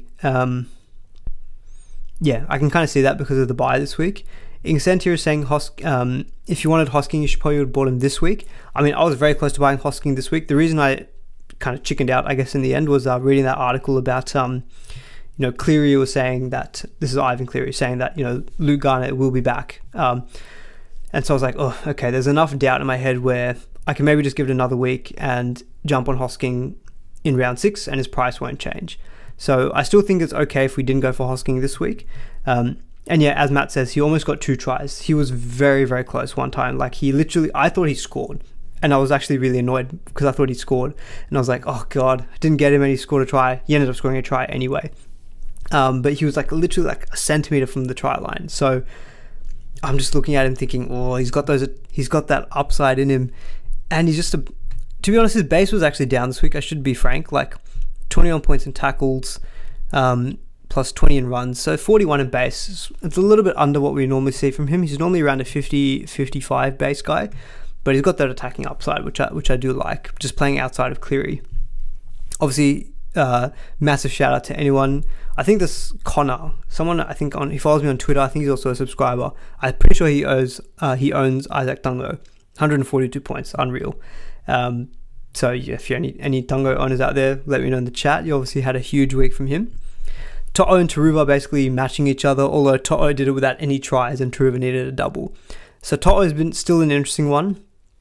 yeah, I can kind of see that because of the buy this week. Incentive is saying if you wanted Hosking, you should probably have bought him this week. I mean, I was very close to buying Hosking this week. The reason I kind of chickened out, I guess, in the end was reading that article about, Cleary was saying that, this is Ivan Cleary saying that, Luke Garnett will be back. And so I was like, oh, okay, there's enough doubt in my head where I can maybe just give it another week and jump on Hosking in round 6 and his price won't change. So I still think it's okay if we didn't go for Hosking this week. And yeah, as Matt says, he almost got 2 tries. He was very, very close one time. Like I thought he scored. And I was actually really annoyed because I thought he scored. And I was like, oh God, I didn't get him and he scored a try. He ended up scoring a try anyway. But he was like literally like a centimeter from the try line. So I'm just looking at him thinking, oh, he's got that upside in him. And he's just to be honest, his base was actually down this week. I should be frank, like 21 points in tackles, plus 20 in runs. So 41 in base. It's a little bit under what we normally see from him. He's normally around a 50-55 base guy, but he's got that attacking upside, which I do like, just playing outside of Cleary. Obviously, massive shout out to anyone. I think this Connor, someone I think he follows me on Twitter. I think he's also a subscriber. I'm pretty sure he owns Isaac Tungo, 142 points, unreal. So yeah, if you're any Tungo owners out there, let me know in the chat. You obviously had a huge week from him. To'o and Taruva basically matching each other, although To'o did it without any tries and Taruva needed a double. So To'o has been still an interesting one.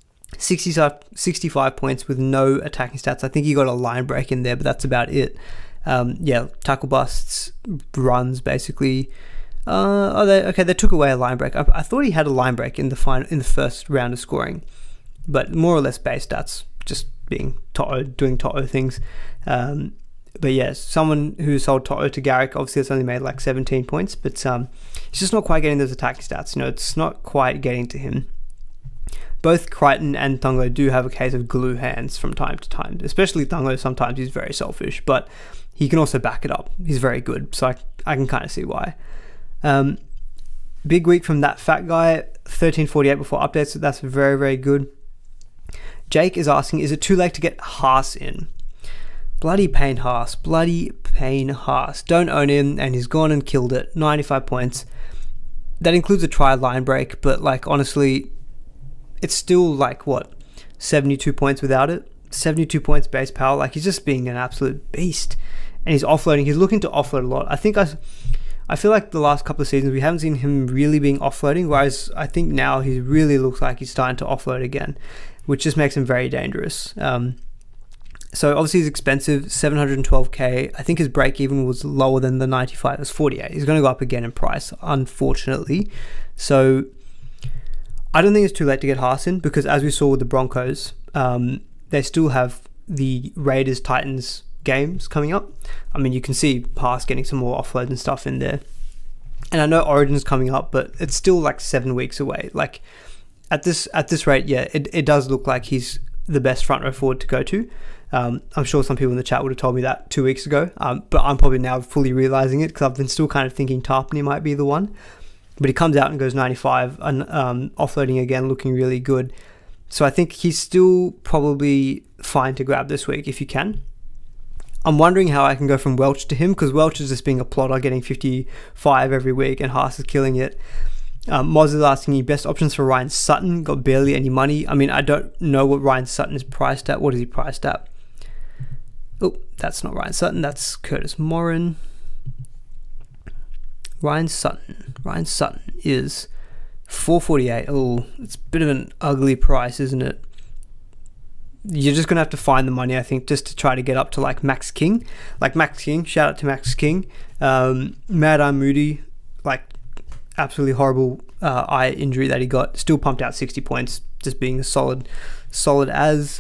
65 points with no attacking stats. I think he got a line break in there, but that's about it. Yeah, tackle busts, runs basically. They took away a line break. I thought he had a line break in the first round of scoring, but more or less base stats, just being To'o, doing To'o things. But yeah, someone who sold To'o to Garrick, obviously it's only made like 17 points, but he's just not quite getting those attacking stats. It's not quite getting to him. Both Crichton and Tungo do have a case of glue hands from time to time, especially Tungo. Sometimes he's very selfish, but he can also back it up. He's very good, so I can kind of see why. Big week from that fat guy, 1348 before updates, so that's very, very good. Jake is asking, is it too late to get Haas in? Bloody Payne Haas. Don't own him, and he's gone and killed it. 95 points. That includes a try line break, but like honestly, it's still like what, 72 points without it. 72 points base power. Like he's just being an absolute beast, and he's offloading. He's looking to offload a lot. I feel like the last couple of seasons we haven't seen him really being offloading, whereas I think now he really looks like he's starting to offload again, which just makes him very dangerous. So obviously he's expensive, 712k. I think his break even was lower than the 95. It's 48. He's going to go up again in price, unfortunately. So I don't think it's too late to get Haas in, because as we saw with the Broncos, they still have the Raiders Titans games coming up. I mean, you can see Haas getting some more offload and stuff in there. And I know Origin's coming up, but it's still like 7 weeks away. Like at this rate, yeah, it does look like he's the best front row forward to go to. I'm sure some people in the chat would have told me that 2 weeks ago, but I'm probably now fully realizing it, because I've been still kind of thinking Tarpany might be the one. But he comes out and goes 95 and offloading again, looking really good. So I think he's still probably fine to grab this week if you can. I'm wondering how I can go from Welch to him, because Welch is just being a plotter, getting 55 every week, and Haas is killing it. Moz is asking you best options for Ryan Sutton. Got barely any money. I mean, I don't know what Ryan Sutton is priced at. What is he priced at? Oh, that's not Ryan Sutton. That's Curtis Morin. Ryan Sutton is 448. Oh, it's a bit of an ugly price, isn't it? You're just going to have to find the money, I think, just to try to get up to like Max King. Like Max King, shout out to Max King. Mad Eye Moody, like absolutely horrible eye injury that he got. Still pumped out 60 points, just being a solid as.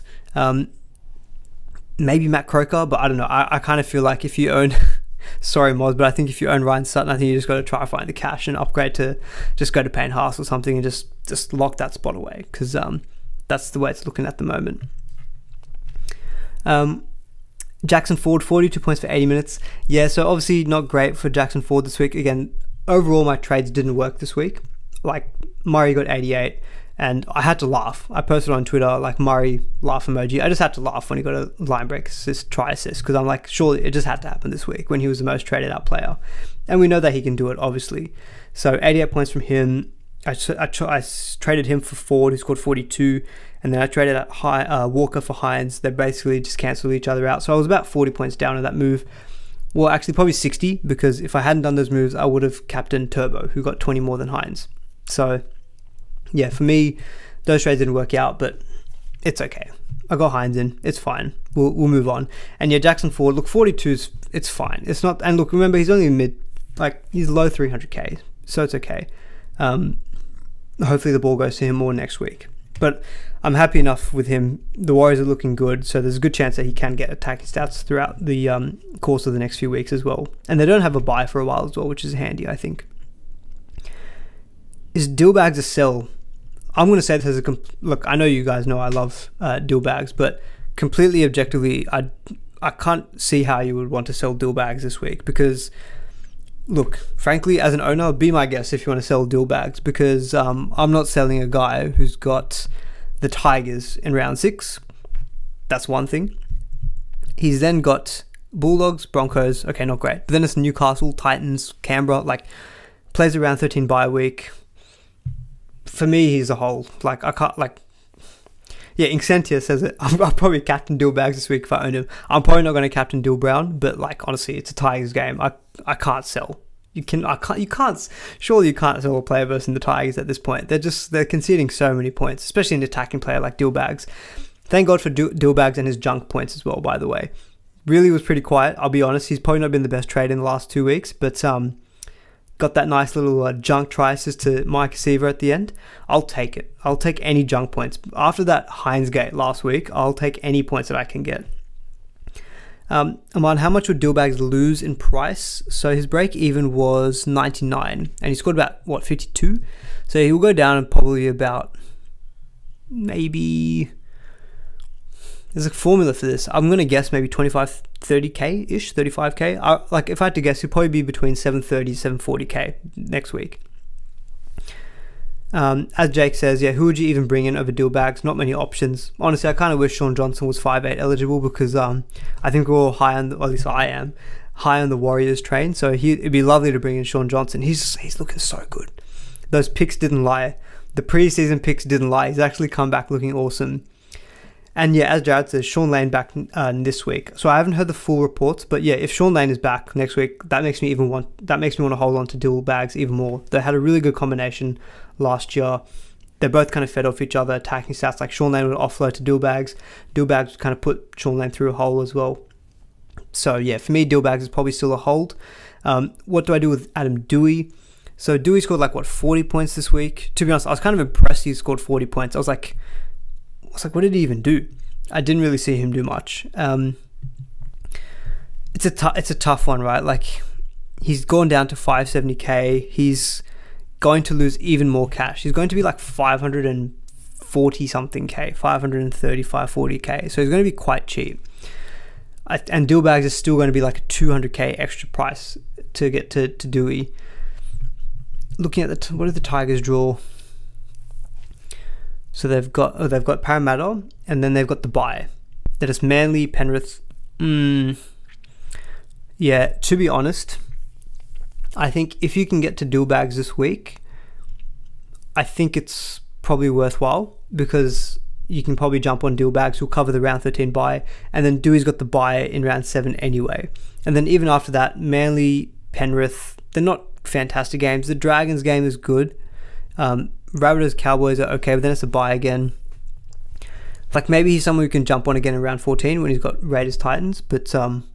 Maybe Matt Croker, but I don't know. I kind of feel like if you own... Sorry, Moz, but I think if you own Ryan Sutton, I think you just got to try to find the cash and upgrade to just go to Payne Haas or something and just lock that spot away, because that's the way it's looking at the moment. Jackson Ford, 42 points for 80 minutes. Yeah, so obviously not great for Jackson Ford this week. Again, overall my trades didn't work this week. Like Murray got 88 and I had to laugh. I posted on Twitter like Murray laugh emoji. I just had to laugh when he got a line break assist, try assist, because I'm like, surely it just had to happen this week when he was the most traded out player. And we know that he can do it, obviously. So 88 points from him. I traded him for Ford, who scored 42, and then I traded out Walker for Hines. They basically just cancelled each other out. So I was about 40 points down in that move. Well, actually probably 60, because if I hadn't done those moves, I would have captained Turbo, who got 20 more than Hines. So yeah, for me, those trades didn't work out, but it's okay. I got Hines in. It's fine. We'll move on. And yeah, Jackson Ford, look, 42 it's fine. It's not, and look, remember, he's only he's low 300k, so it's okay. Hopefully the ball goes to him more next week. But I'm happy enough with him. The Warriors are looking good, so there's a good chance that he can get attacking stats throughout the course of the next few weeks as well. And they don't have a bye for a while as well, which is handy, I think. Is Dillbags a sell? I'm going to say this as look, I know you guys know I love Dillbags, but completely objectively, I can't see how you would want to sell Dillbags this week, because look, frankly, as an owner, be my guest if you want to sell Dillbags, because I'm not selling a guy who's got the Tigers in round 6. That's one thing. He's then got Bulldogs, Broncos. Okay, not great. But then it's Newcastle, Titans, Canberra. Like, plays around 13 bye week. For me, he's a whole. Like, I can't, like... Yeah, Incentia says it. I'll probably captain Dillbags this week if I own him. I'm probably not going to captain Dill Brown, but like, honestly, it's a Tigers game. I can't sell. Surely you can't sell a player versus the Tigers at this point. They're conceding so many points, especially an attacking player like Dillbags. Thank God for Dillbags and his junk points as well, by the way. Really was pretty quiet, I'll be honest. He's probably not been the best trade in the last 2 weeks, but got that nice little junk try assist to Mike Seaver at the end. I'll take it. I'll take any junk points. After that Hines gate last week, I'll take any points that I can get. Aman, how much would Dillbags lose in price? So his break even was 99, and he scored about, 52? So he will go down and probably about, maybe... There's a formula for this. I'm going to guess maybe 25, 30k-ish, 35k. Like, if I had to guess, he'd probably be between 730 to 740k next week. As Jake says, yeah, who would you even bring in over Dillbags? Not many options. Honestly, I kind of wish Sean Johnson was 5'8 eligible, because I think we're all high on, or at least I am, high on the Warriors train. So it'd be lovely to bring in Sean Johnson. He's looking so good. Those picks didn't lie. The preseason picks didn't lie. He's actually come back looking awesome. And yeah, as Jared says, Sean Lane back this week. So I haven't heard the full reports, but yeah, if Sean Lane is back next week, that makes me want to hold on to Dillbags even more. They had a really good combination last year. They both kind of fed off each other, attacking stats. Like Sean Lane would offload to Dillbags. Dillbags would kind of put Sean Lane through a hole as well. So yeah, for me, Dillbags is probably still a hold. What do I do with Adam Dewey? So Dewey scored like, what, 40 points this week? To be honest, I was kind of impressed he scored 40 points. I was like, what did he even do? I didn't really see him do much. It's a tough one, right? Like, he's gone down to 570k. He's going to lose even more cash. He's going to be like 540 something k, 535, 40k. So he's going to be quite cheap. And Dillbags is still going to be like a 200k extra price to get to Dewey. Looking at what did the Tigers draw? So they've got Parramatta, and then they've got the bye. That is Manly, Penrith. Yeah, to be honest, I think if you can get to Dillbags this week, I think it's probably worthwhile, because you can probably jump on Dillbags, who'll cover the round 13 bye, and then Dewey's got the bye in round 7 anyway. And then even after that, Manly, Penrith, they're not fantastic games. The Dragons game is good. Rabbitohs, Cowboys are okay, but then it's a bye again. Like, maybe he's someone who can jump on again in round 14 when he's got Raiders, Titans, but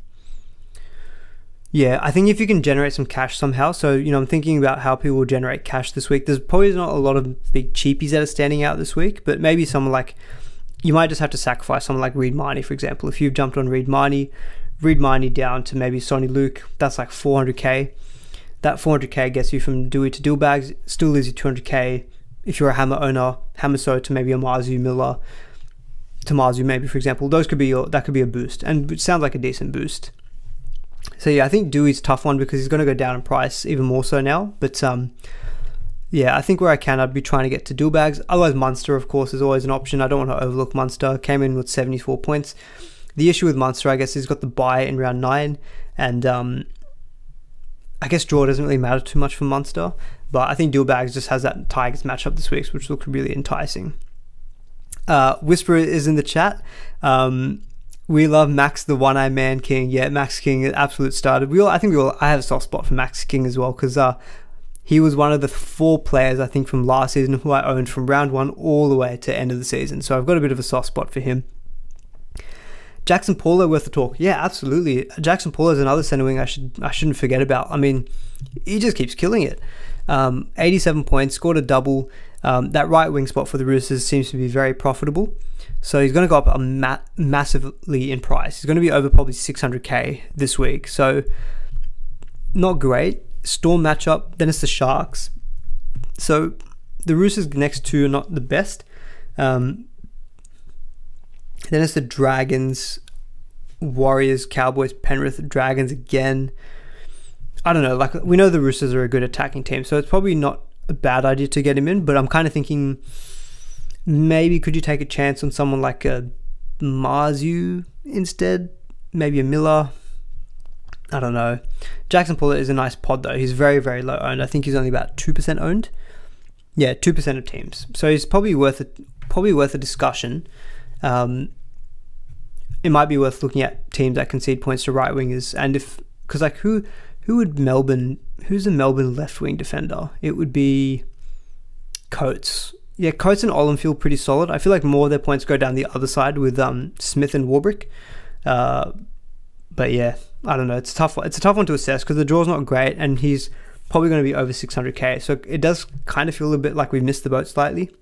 yeah, I think if you can generate some cash somehow, so, I'm thinking about how people will generate cash this week. There's probably not a lot of big cheapies that are standing out this week, but maybe someone like, you might just have to sacrifice someone like Reed Marnie, for example. If you've jumped on Reed Marnie down to maybe Sonny Luke, that's like 400k. That 400k gets you from Dewey to Dillbags, still leaves you 200k. If you're a Hammer owner, Hammer so to maybe a Marzu, Miller, to Marzu maybe, for example. That could be a boost, and it sounds like a decent boost. So yeah, I think Dewey's a tough one because he's going to go down in price even more so now. But yeah, I think where I can, I'd be trying to get to Dillbags. Otherwise, Munster, of course, is always an option. I don't want to overlook Munster. Came in with 74 points. The issue with Munster, I guess, is he's got the bye in round 9. And I guess draw doesn't really matter too much for Munster. But I think Dillbags just has that Tigers matchup this week, which looks really enticing. Whisperer is in the chat. We love Max, the one-eye man king. Yeah, Max King, absolute starter. I have a soft spot for Max King as well, because he was one of the 4 players, I think, from last season who I owned from round 1 all the way to end of the season. So I've got a bit of a soft spot for him. Jackson Paulo, worth the talk. Yeah, absolutely. Jackson Paulo is another centre wing I shouldn't forget about. I mean, he just keeps killing it. 87 points, scored a double. That right wing spot for the Roosters seems to be very profitable. So he's going to go up massively in price. He's going to be over probably 600k this week. So not great. Storm matchup. Then it's the Sharks. So the Roosters next 2 are not the best. Then it's the Dragons, Warriors, Cowboys, Penrith, Dragons again. I don't know. Like, we know the Roosters are a good attacking team, so it's probably not a bad idea to get him in. But I'm kind of thinking, maybe could you take a chance on someone like a Marzu instead? Maybe a Miller? I don't know. Jackson Paulo is a nice pod though. He's very, very low owned. I think he's only about 2% owned. Yeah, 2% of teams. So he's probably worth a discussion. It might be worth looking at teams that concede points to right wingers, and because like who's a Melbourne left wing defender? It would be Coates. Yeah, Coates and Olam feel pretty solid. I feel like more of their points go down the other side with Smith and Warbrick. But yeah, I don't know. It's a tough one to assess because the draw's not great, and he's probably going to be over 600k. So it does kind of feel a bit like we missed the boat slightly.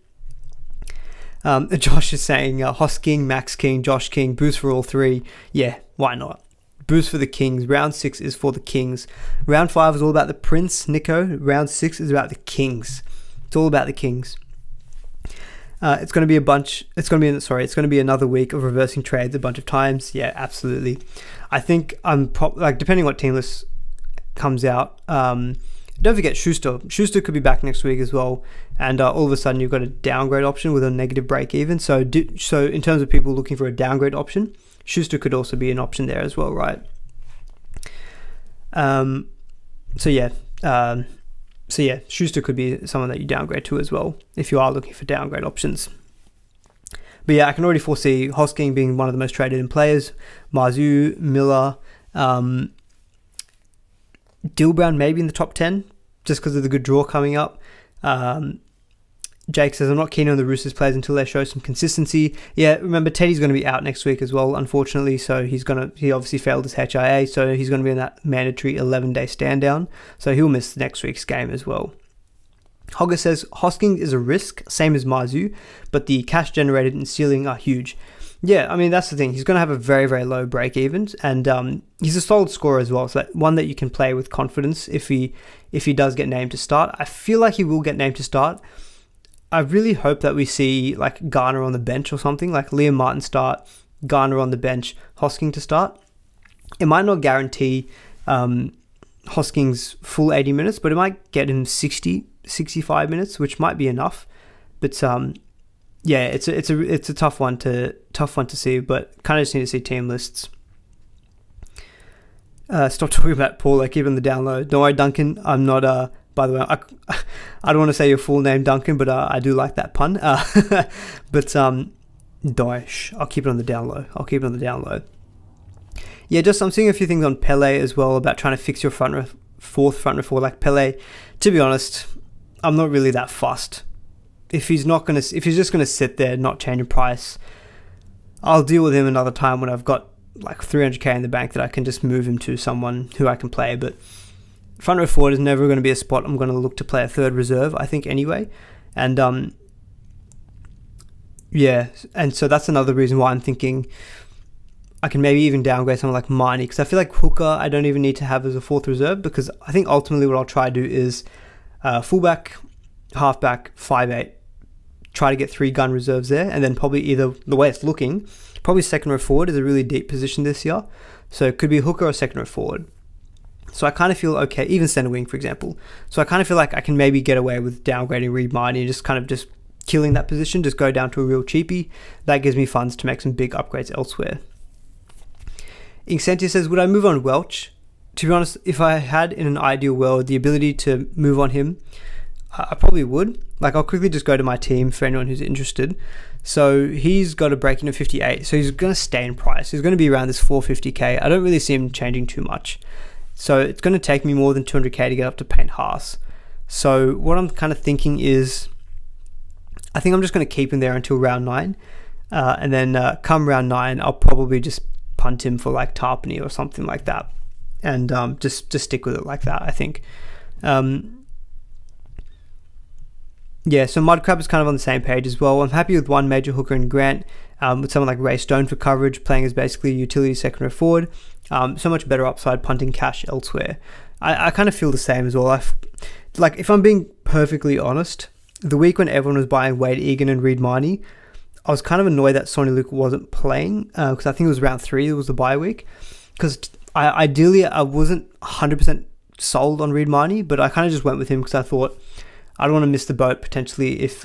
Josh is saying Hoss King, Max King, Josh King, boost for all 3. Yeah, why not? Boost for the Kings. Round 6 is for the Kings. Round 5 is all about the Prince, Nico. Round 6 is about the Kings. It's all about the Kings. It's going to be another week of reversing trades a bunch of times. Yeah, absolutely. I think depending what team list comes out. Don't forget Schuster. Schuster could be back next week as well. And all of a sudden you've got a downgrade option with a negative break even. So in terms of people looking for a downgrade option, Schuster could also be an option there as well, right? So yeah, Schuster could be someone that you downgrade to as well if you are looking for downgrade options. But yeah, I can already foresee Hosking being one of the most traded in players. Marzu, Miller, Dill Brown maybe in the top 10 just because of the good draw coming up. Jake says, I'm not keen on the Roosters players until they show some consistency. Yeah, remember, Teddy's going to be out next week as well, unfortunately. So he obviously failed his HIA, so he's going to be in that mandatory 11-day stand down. So he'll miss next week's game as well. Hogger says, Hosking is a risk, same as Marzu, but the cash generated and ceiling are huge. Yeah, I mean, that's the thing. He's going to have a very, very low break-evens, and he's a solid scorer as well, so that one that you can play with confidence if he does get named to start. I feel like he will get named to start. I really hope that we see like Garner on the bench or something, like Liam Martin start, Garner on the bench, Hosking to start. It might not guarantee Hosking's full 80 minutes, but it might get him 60, 65 minutes, which might be enough. But yeah, it's a tough one to see, but kind of just need to see team lists. Stop talking about Paul. I keep it on the download. Don't worry, Duncan. I'm not. By the way, I don't want to say your full name, Duncan, but I do like that pun. But Daesh. I'll keep it on the down low. Yeah, just I'm seeing a few things on Pele as well about trying to fix your fourth front row forward like Pele. To be honest, I'm not really that fussed. If he's just gonna sit there, not change in price, I'll deal with him another time when I've got like 300k in the bank that I can just move him to someone who I can play. But front row forward is never going to be a spot I'm going to look to play a third reserve, I think, anyway. And yeah, and so that's another reason why I'm thinking I can maybe even downgrade someone like Marnie, because I feel like Hooker I don't even need to have as a fourth reserve, because I think ultimately what I'll try to do is fullback, halfback, 5'8", try to get 3 gun reserves there, and then probably either, the way it's looking, probably second row forward is a really deep position this year. So it could be Hooker or second row forward. So I kind of feel okay, even centre wing, for example. So I kind of feel like I can maybe get away with downgrading Reed Marnie and just killing that position, just go down to a real cheapie. That gives me funds to make some big upgrades elsewhere. Incentia says, would I move on Welch? To be honest, if I had in an ideal world the ability to move on him, I probably would. Like, I'll quickly just go to my team for anyone who's interested. So he's got a break in of 58, so he's going to stay in price. He's going to be around this 450k. I don't really see him changing too much. So it's going to take me more than 200k to get up to Payne Haas. So what I'm kind of thinking is, I think I'm just going to keep him there until round 9. And then come round 9, I'll probably just punt him for like Tarpany or something like that. And just stick with it like that, I think. Yeah, so Mudcrab is kind of on the same page as well. I'm happy with one major hooker in Grant, with someone like Ray Stone for coverage, playing as basically a utility second row forward. So much better upside punting cash elsewhere. I kind of feel the same as well. Like, if I'm being perfectly honest, the week when everyone was buying Wade Egan and Reed Marnie, I was kind of annoyed that Sonny Luke wasn't playing, because I think it was round 3, it was the bye week. Because ideally, I wasn't 100% sold on Reed Marnie, but I kind of just went with him because I thought I don't want to miss the boat potentially if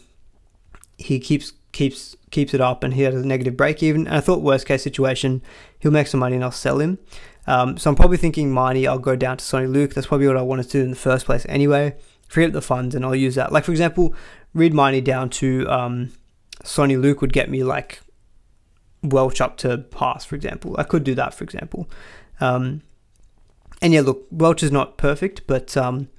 he keeps it up and he has a negative break even. And I thought worst case situation, he'll make some money and I'll sell him. So I'm probably thinking Marnie, I'll go down to Sonny Luke. That's probably what I wanted to do in the first place anyway. Free up the funds and I'll use that. Like, for example, Reed Marnie down to Sonny Luke would get me like Welch up to Haas, for example. I could do that, for example. And yeah, look, Welch is not perfect, but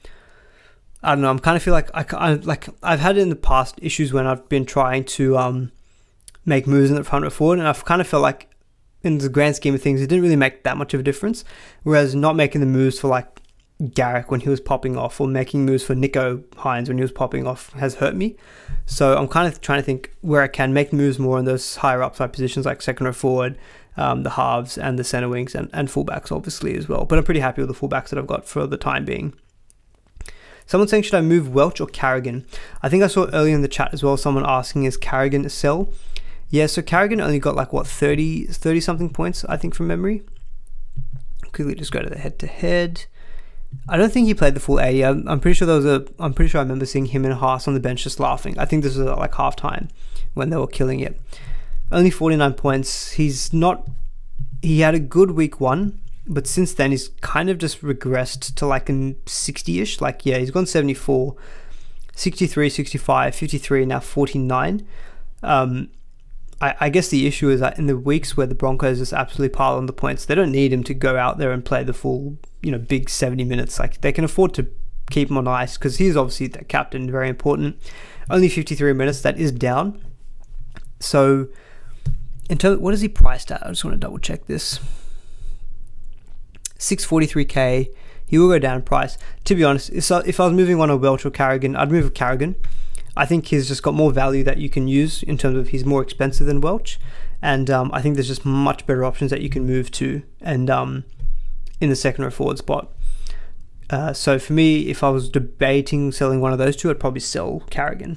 I don't know. I'm kind of feel like I've had in the past issues when I've been trying to make moves in the front row forward, and I've kind of felt like in the grand scheme of things, it didn't really make that much of a difference. Whereas not making the moves for like Garrick when he was popping off, or making moves for Nico Hines when he was popping off, has hurt me. So I'm kind of trying to think where I can make moves more in those higher upside positions like second row forward, the halves and the centre wings and fullbacks obviously as well. But I'm pretty happy with the fullbacks that I've got for the time being. Someone's saying, should I move Welch or Carrigan? I think I saw earlier in the chat as well, someone asking, is Carrigan a sell? Yeah, so Carrigan only got like, what, 30 something points, I think, from memory. Quickly just go to the head-to-head. I don't think he played the full 80. I'm pretty sure I remember seeing him and Haas on the bench just laughing. I think this was at like halftime when they were killing it. Only 49 points. He had a good week 1. But since then, he's kind of just regressed to like a 60-ish. Like, yeah, he's gone 74, 63, 65, 53, now 49. I guess the issue is that in the weeks where the Broncos just absolutely pile on the points, they don't need him to go out there and play the full, big 70 minutes. Like, they can afford to keep him on ice because he's obviously the captain, very important. Only 53 minutes, that is down. So, what is he priced at? I just want to double check this. 643k. He will go down in price. To be honest, if I was moving on a Welch or Carrigan, I'd move a Carrigan. I think he's just got more value that you can use in terms of he's more expensive than Welch. And I think there's just much better options that you can move to and in the second row forward spot. So for me, if I was debating selling one of those two, I'd probably sell Carrigan.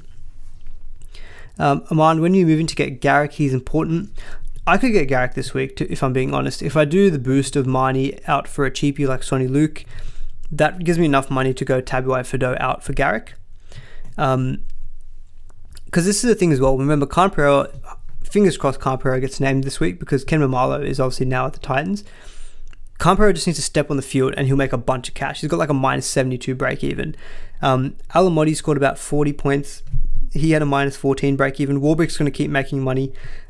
Aman, when you're moving to get Garrick, he's important. I could get Garrick this week, if I'm being honest. If I do the boost of Marnie out for a cheapie like Sonny Luke, that gives me enough money to go Tabuai-Fidow out for Garrick. Because this is the thing as well. Remember, Khan Pereira, fingers crossed Khan Pereira gets named this week because Ken Mamalo is obviously now at the Titans. Khan Pereira just needs to step on the field and he'll make a bunch of cash. He's got like a minus 72 break even. Alamotti scored about 40 points. He had a minus 14 break even. Warbrick's going to keep making money.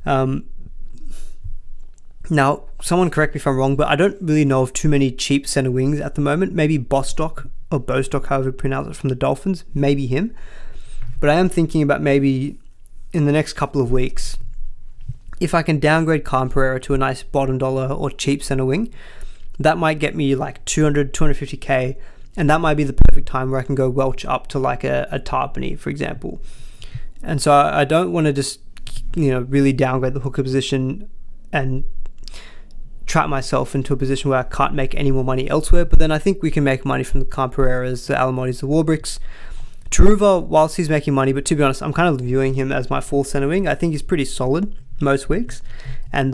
Now, someone correct me if I'm wrong, but I don't really know of too many cheap center wings at the moment. Maybe Bostock or Bostock, however you pronounce it, from the Dolphins. Maybe him. But I am thinking about maybe in the next couple of weeks, if I can downgrade Khan Pereira to a nice bottom dollar or cheap center wing, that might get me like 200, 250k, and that might be the perfect time where I can go Welch up to like a Tarpany, for example. And so I don't want to just, really downgrade the hooker position and trap myself into a position where I can't make any more money elsewhere. But then I think we can make money from the Khan Pereiras, the Alamottis, the Warbricks. Taruva, whilst he's making money, but to be honest, I'm kind of viewing him as my fourth center wing. I think he's pretty solid most weeks. And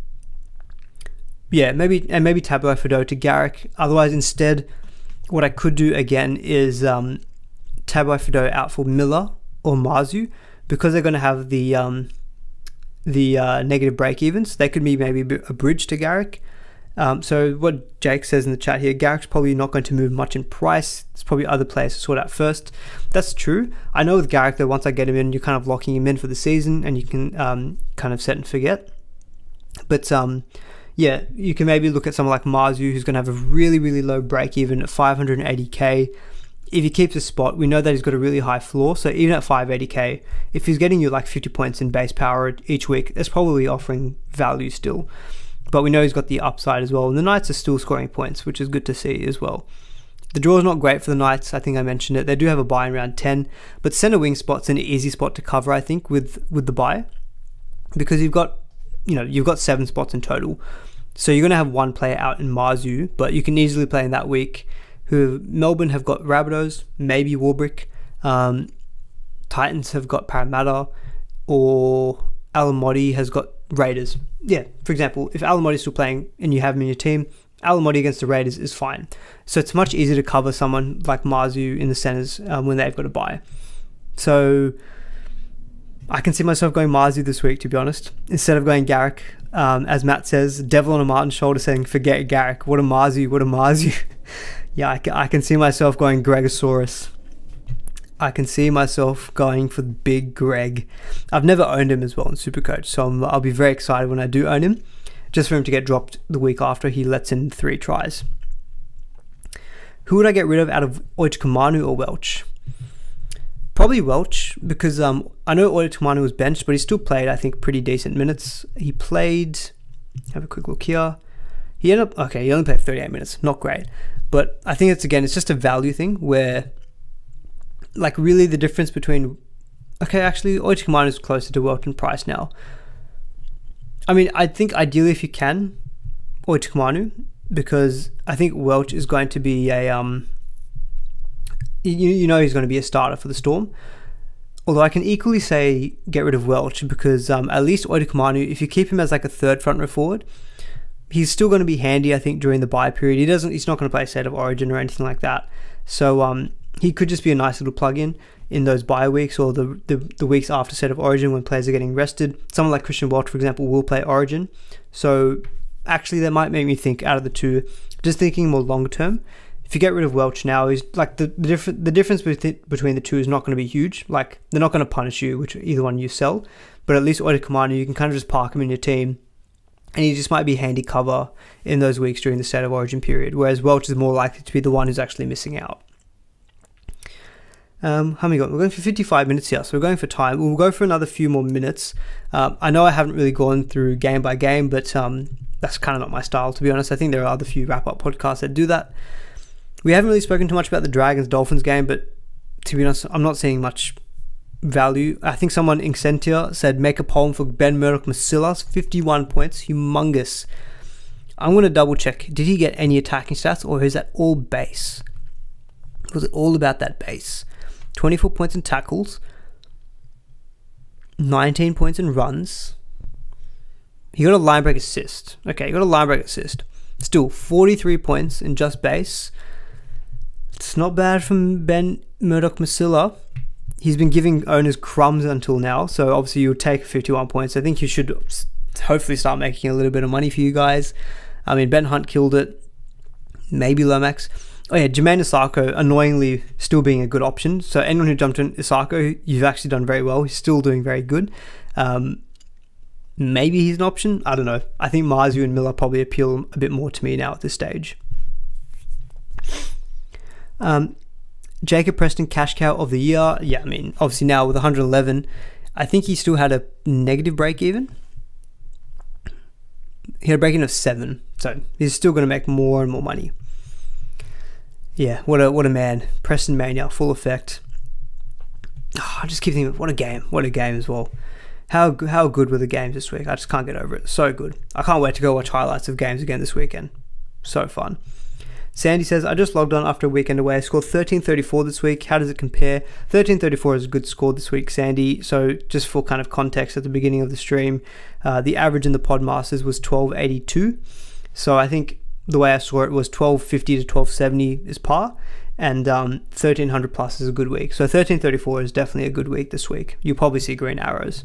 maybe Tabuai-Fidow to Garrick. Otherwise, instead, what I could do again is Tabuai-Fidow out for Miller or Mazu, because they're going to have the negative break evens. They could be maybe a bridge to Garrick. So what Jake says in the chat here, Garrick's probably not going to move much in price. There's probably other players to sort out first. That's true. I know with Garrick, though, once I get him in, you're kind of locking him in for the season and you can kind of set and forget. But you can maybe look at someone like Mazu, who's going to have a really, really low break even at 580k. If he keeps a spot, we know that he's got a really high floor. So even at 580k, if he's getting you like 50 points in base power each week, that's probably offering value still. But we know he's got the upside as well. And the Knights are still scoring points, which is good to see as well. The draw is not great for the Knights. I think I mentioned it. They do have a bye in round 10. But center wing spot's an easy spot to cover, I think, with the bye. Because you've got 7 spots in total. So you're going to have one player out in Mazu, but you can easily play in that week. Melbourne have got Rabbitohs, maybe Warbrick. Titans have got Parramatta, or Alamotti has got Raiders. Yeah, for example, if Alamotti's still playing and you have him in your team, Alamotti against the Raiders is fine. So it's much easier to cover someone like Mazu in the centers when they've got a bye. So I can see myself going Mazu this week, to be honest, instead of going Garrick. As Matt says, devil on a Martin's shoulder saying, forget Garrick. What a Mazu. Yeah, I can see myself going Gregosaurus. I can see myself going for the big Greg. I've never owned him as well in Supercoach, so I'll be very excited when I do own him, just for him to get dropped the week after he lets in 3 tries. Who would I get rid of out of Oitamanu or Welch? Probably Welch, because I know Oitamanu was benched, but he still played, I think, pretty decent minutes. He played, have a quick look here. He only played 38 minutes, not great. But I think it's just a value thing where, like, really the difference between, Oitamanu is closer to Welch in price now. I mean, I think ideally if you can, Oitamanu, because I think Welch is going to be a, he's going to be a starter for the Storm. Although I can equally say get rid of Welch because at least Oitamanu, if you keep him as like a third front row forward, he's still going to be handy, I think, during the bye period. He's not going to play State of Origin or anything like that. So he could just be a nice little plug-in in those bye weeks or the weeks after State of Origin when players are getting rested. Someone like Christian Welch, for example, will play Origin. So actually that might make me think out of the two, just thinking more long-term. If you get rid of Welch now, is like the difference between the two is not going to be huge. Like, they're not going to punish you, which either one you sell. But at least Oitamanu, you can kind of just park him in your team. And he just might be handy cover in those weeks during the State of Origin period, whereas Welch is more likely to be the one who's actually missing out. How many got? We're going for 55 minutes here, so we're going for time. We'll go for another few more minutes. I know I haven't really gone through game by game, but that's kind of not my style, to be honest. I think there are other few wrap-up podcasts that do that. We haven't really spoken too much about the Dragons-Dolphins game, but to be honest, I'm not seeing much value. I think someone, Incentia, said make a poem for Ben Murdoch-Masila, 51 points, humongous. I'm going to double check. Did he get any attacking stats, or is that all base? Was it all about that base? 24 points in tackles, 19 points in runs. He got a line break assist. Okay, he got a line break assist. Still, 43 points in just base. It's not bad from Ben Murdoch-Masila. He's been giving owners crumbs until now, so obviously you'll take 51 points. I think you should hopefully start making a little bit of money for you guys. I mean, Ben Hunt killed it. Maybe Lomax. Oh yeah, Jermaine Isako, annoyingly still being a good option. So anyone who jumped in Isako, you've actually done very well. He's still doing very good. Maybe he's an option. I don't know. I think Marzu and Miller probably appeal a bit more to me now at this stage. Jacob Preston, cash cow of the year. Yeah, I mean, obviously now with 111, I think he still had a negative break even. He had a break even of 7, so he's still going to make more and more money. Yeah, what a man. Preston Mania, full effect. I just keep thinking, what a game as well. How good were the games this week? I just can't get over it. So good. I can't wait to go watch highlights of games again this weekend. So fun. Sandy says, I just logged on after a weekend away. I scored 1334 this week. How does it compare? 1334 is a good score this week, Sandy. So just for kind of context at the beginning of the stream, the average in the Podmasters was 1282. So I think the way I saw it was 1250 to 1270 is par, and 1300 plus is a good week. So 1334 is definitely a good week this week. You'll probably see green arrows.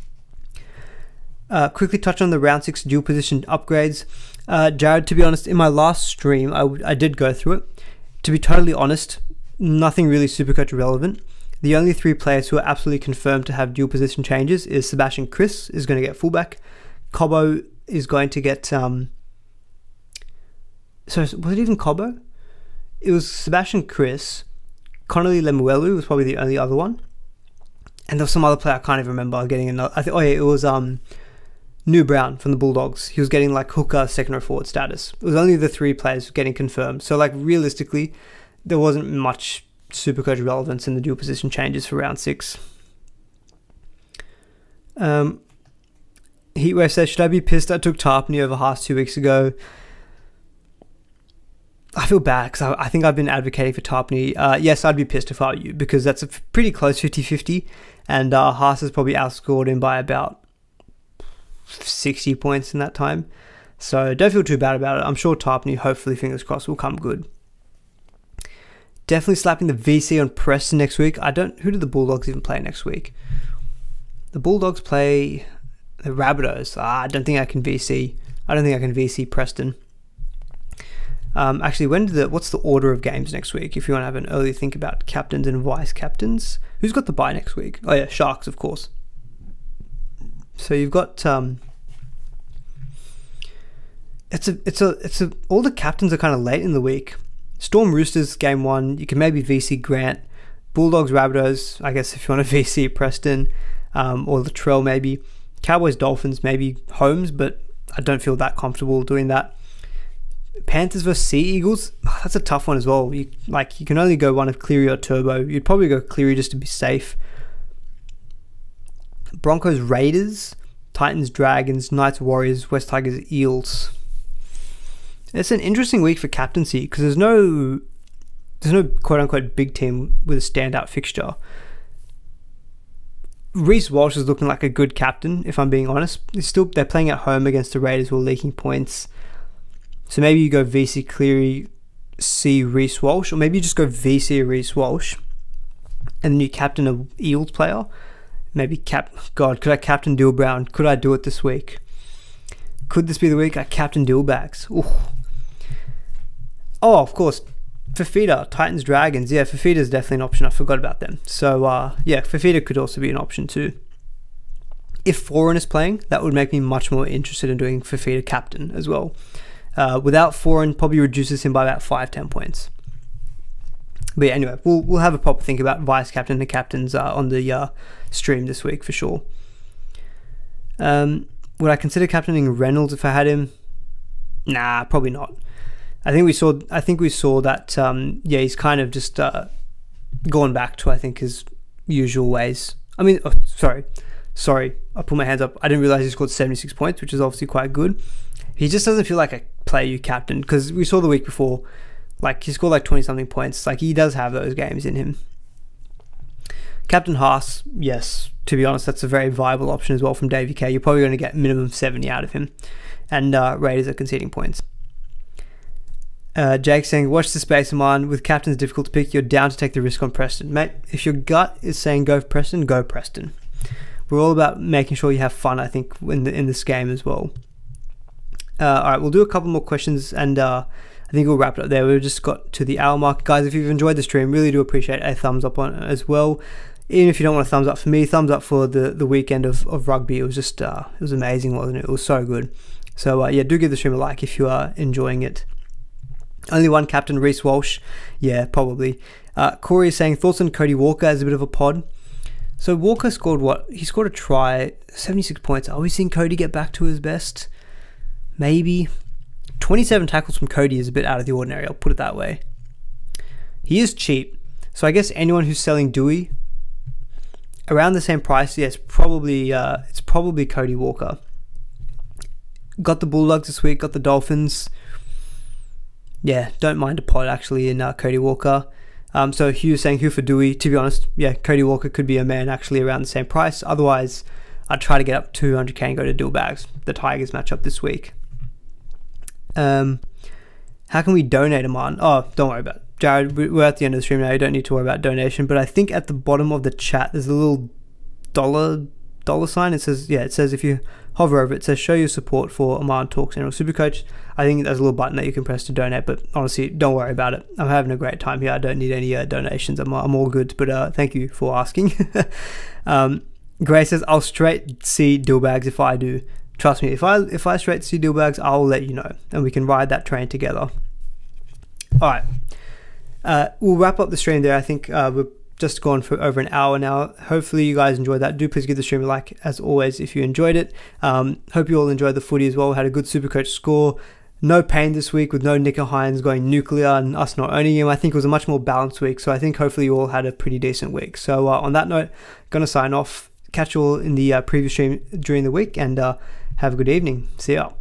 Quickly touch on the round 6 dual position upgrades. Jared, to be honest, in my last stream, I did go through it. To be totally honest, nothing really Supercoach relevant. The only 3 players who are absolutely confirmed to have dual position changes is Sebastian Kris is going to get fullback. Cobbo is going to get... So was it even Cobbo? It was Sebastian Kris. Connolly Lemuelu was probably the only other one. And there was some other player I can't even remember getting another... it was... New Brown from the Bulldogs. He was getting like hooker, second row forward status. It was only the 3 players getting confirmed. So like realistically, there wasn't much Supercoach relevance in the dual position changes for round 6. Heatwave says, should I be pissed I took Tarpany over Haas 2 weeks ago? I feel bad because I think I've been advocating for Tarpany. Yes, I'd be pissed if I were you, because that's a pretty close 50-50, and Haas has probably outscored him by about 60 points in that time. So don't feel too bad about it. I'm sure Tarpany, hopefully, fingers crossed, will come good. Definitely slapping the VC on Preston next week. Who do the Bulldogs even play next week? The Bulldogs play the Rabbitohs. I don't think I can VC. I don't think I can VC Preston. Actually, what's the order of games next week? If you want to have an early think about captains and vice captains, who's got the bye next week? Oh yeah, Sharks, of course. So you've got all the captains are kind of late in the week. Storm Roosters game 1. You can maybe VC Grant. Bulldogs Rabbitohs, I guess if you want to VC Preston, or Latrell maybe. Cowboys Dolphins maybe Holmes, but I don't feel that comfortable doing that. Panthers vs Sea Eagles, that's a tough one as well. You can only go one of Cleary or Turbo. You'd probably go Cleary just to be safe. Broncos Raiders, Titans Dragons, Knights Warriors, West Tigers Eels. It's an interesting week for captaincy because there's no quote unquote big team with a standout fixture. Reece Walsh is looking like a good captain, if I'm being honest. They're playing at home against the Raiders who are leaking points. So maybe you go VC Cleary, C Reece Walsh, or maybe you just go VC Reece Walsh and then you captain a Eels player. Maybe could I captain Dill Brown? Could I do it this week? Could this be the week I captain Dillbags? Oh, of course. Fafita, Titans Dragons. Yeah, Fafita is definitely an option. I forgot about them. So, yeah, Fafita could also be an option too. If Foreign is playing, that would make me much more interested in doing Fafita captain as well. Without Foreign, probably reduces him by about 5-10 points. But yeah, anyway, we'll have a proper think about vice captain and captains on the stream this week for sure. Would I consider captaining Reynolds if I had him? Nah, probably not. I think we saw that he's kind of just gone back to, I think, his usual ways. I mean, sorry, I put my hands up. I didn't realize he scored 76 points, which is obviously quite good. He just doesn't feel like a player you captain, because we saw the week before, like, he scored like 20 something points. Like, he does have those games in him. Captain Haas, yes, to be honest, that's a very viable option as well from Davey K. You're probably going to get minimum 70 out of him. And Raiders are conceding points. Jake saying, watch the space, man. With captains difficult to pick, you're down to take the risk on Preston. Mate, if your gut is saying go Preston, go Preston. We're all about making sure you have fun, I think, in this game as well. Alright, we'll do a couple more questions, and I think we'll wrap it up there. We've just got to the hour mark. Guys, if you've enjoyed the stream, really do appreciate a thumbs up on it as well. Even if you don't want a thumbs up for me, thumbs up for the weekend of rugby. It was just, it was amazing, wasn't it? It was so good. So, yeah, do give the stream a like if you are enjoying it. Only one captain, Reece Walsh. Yeah, probably. Corey is saying, thoughts on Cody Walker as a bit of a pod? So Walker scored what? He scored a try, 76 points. Are we seeing Cody get back to his best? Maybe. 27 tackles from Cody is a bit out of the ordinary, I'll put it that way. He is cheap. So I guess anyone who's selling Dewey around the same price, yeah, it's probably Cody Walker. Got the Bulldogs this week, got the Dolphins. Yeah, don't mind a pod actually in Cody Walker. So Hugh saying who for Dewey. To be honest, yeah, Cody Walker could be a man actually around the same price. Otherwise, I'd try to get up 200k and go to Dill Bags. The Tigers match up this week. How can we donate a man? Oh, don't worry about it. Jared, we're at the end of the stream now. You don't need to worry about donation. But I think at the bottom of the chat, there's a little dollar sign. It says if you hover over it, says show your support for Aman Talks General Supercoach. I think there's a little button that you can press to donate, but honestly, don't worry about it. I'm having a great time here. I don't need any donations. I'm all good, but thank you for asking. Gray says, I'll straight see Dill Bags if I do. Trust me, if I straight see Dill Bags, I'll let you know, and we can ride that train together. Alright, we'll wrap up the stream there. I think we've just gone for over an hour now. Hopefully you guys enjoyed that. Do please give the stream a like, as always, if you enjoyed it. Hope you all enjoyed the footy as well. We had a good Supercoach score. No pain this week with no Nico Hines going nuclear and us not owning him. I think it was a much more balanced week, so I think hopefully you all had a pretty decent week. So on that note, going to sign off. Catch you all in the preview stream during the week, and have a good evening. See ya.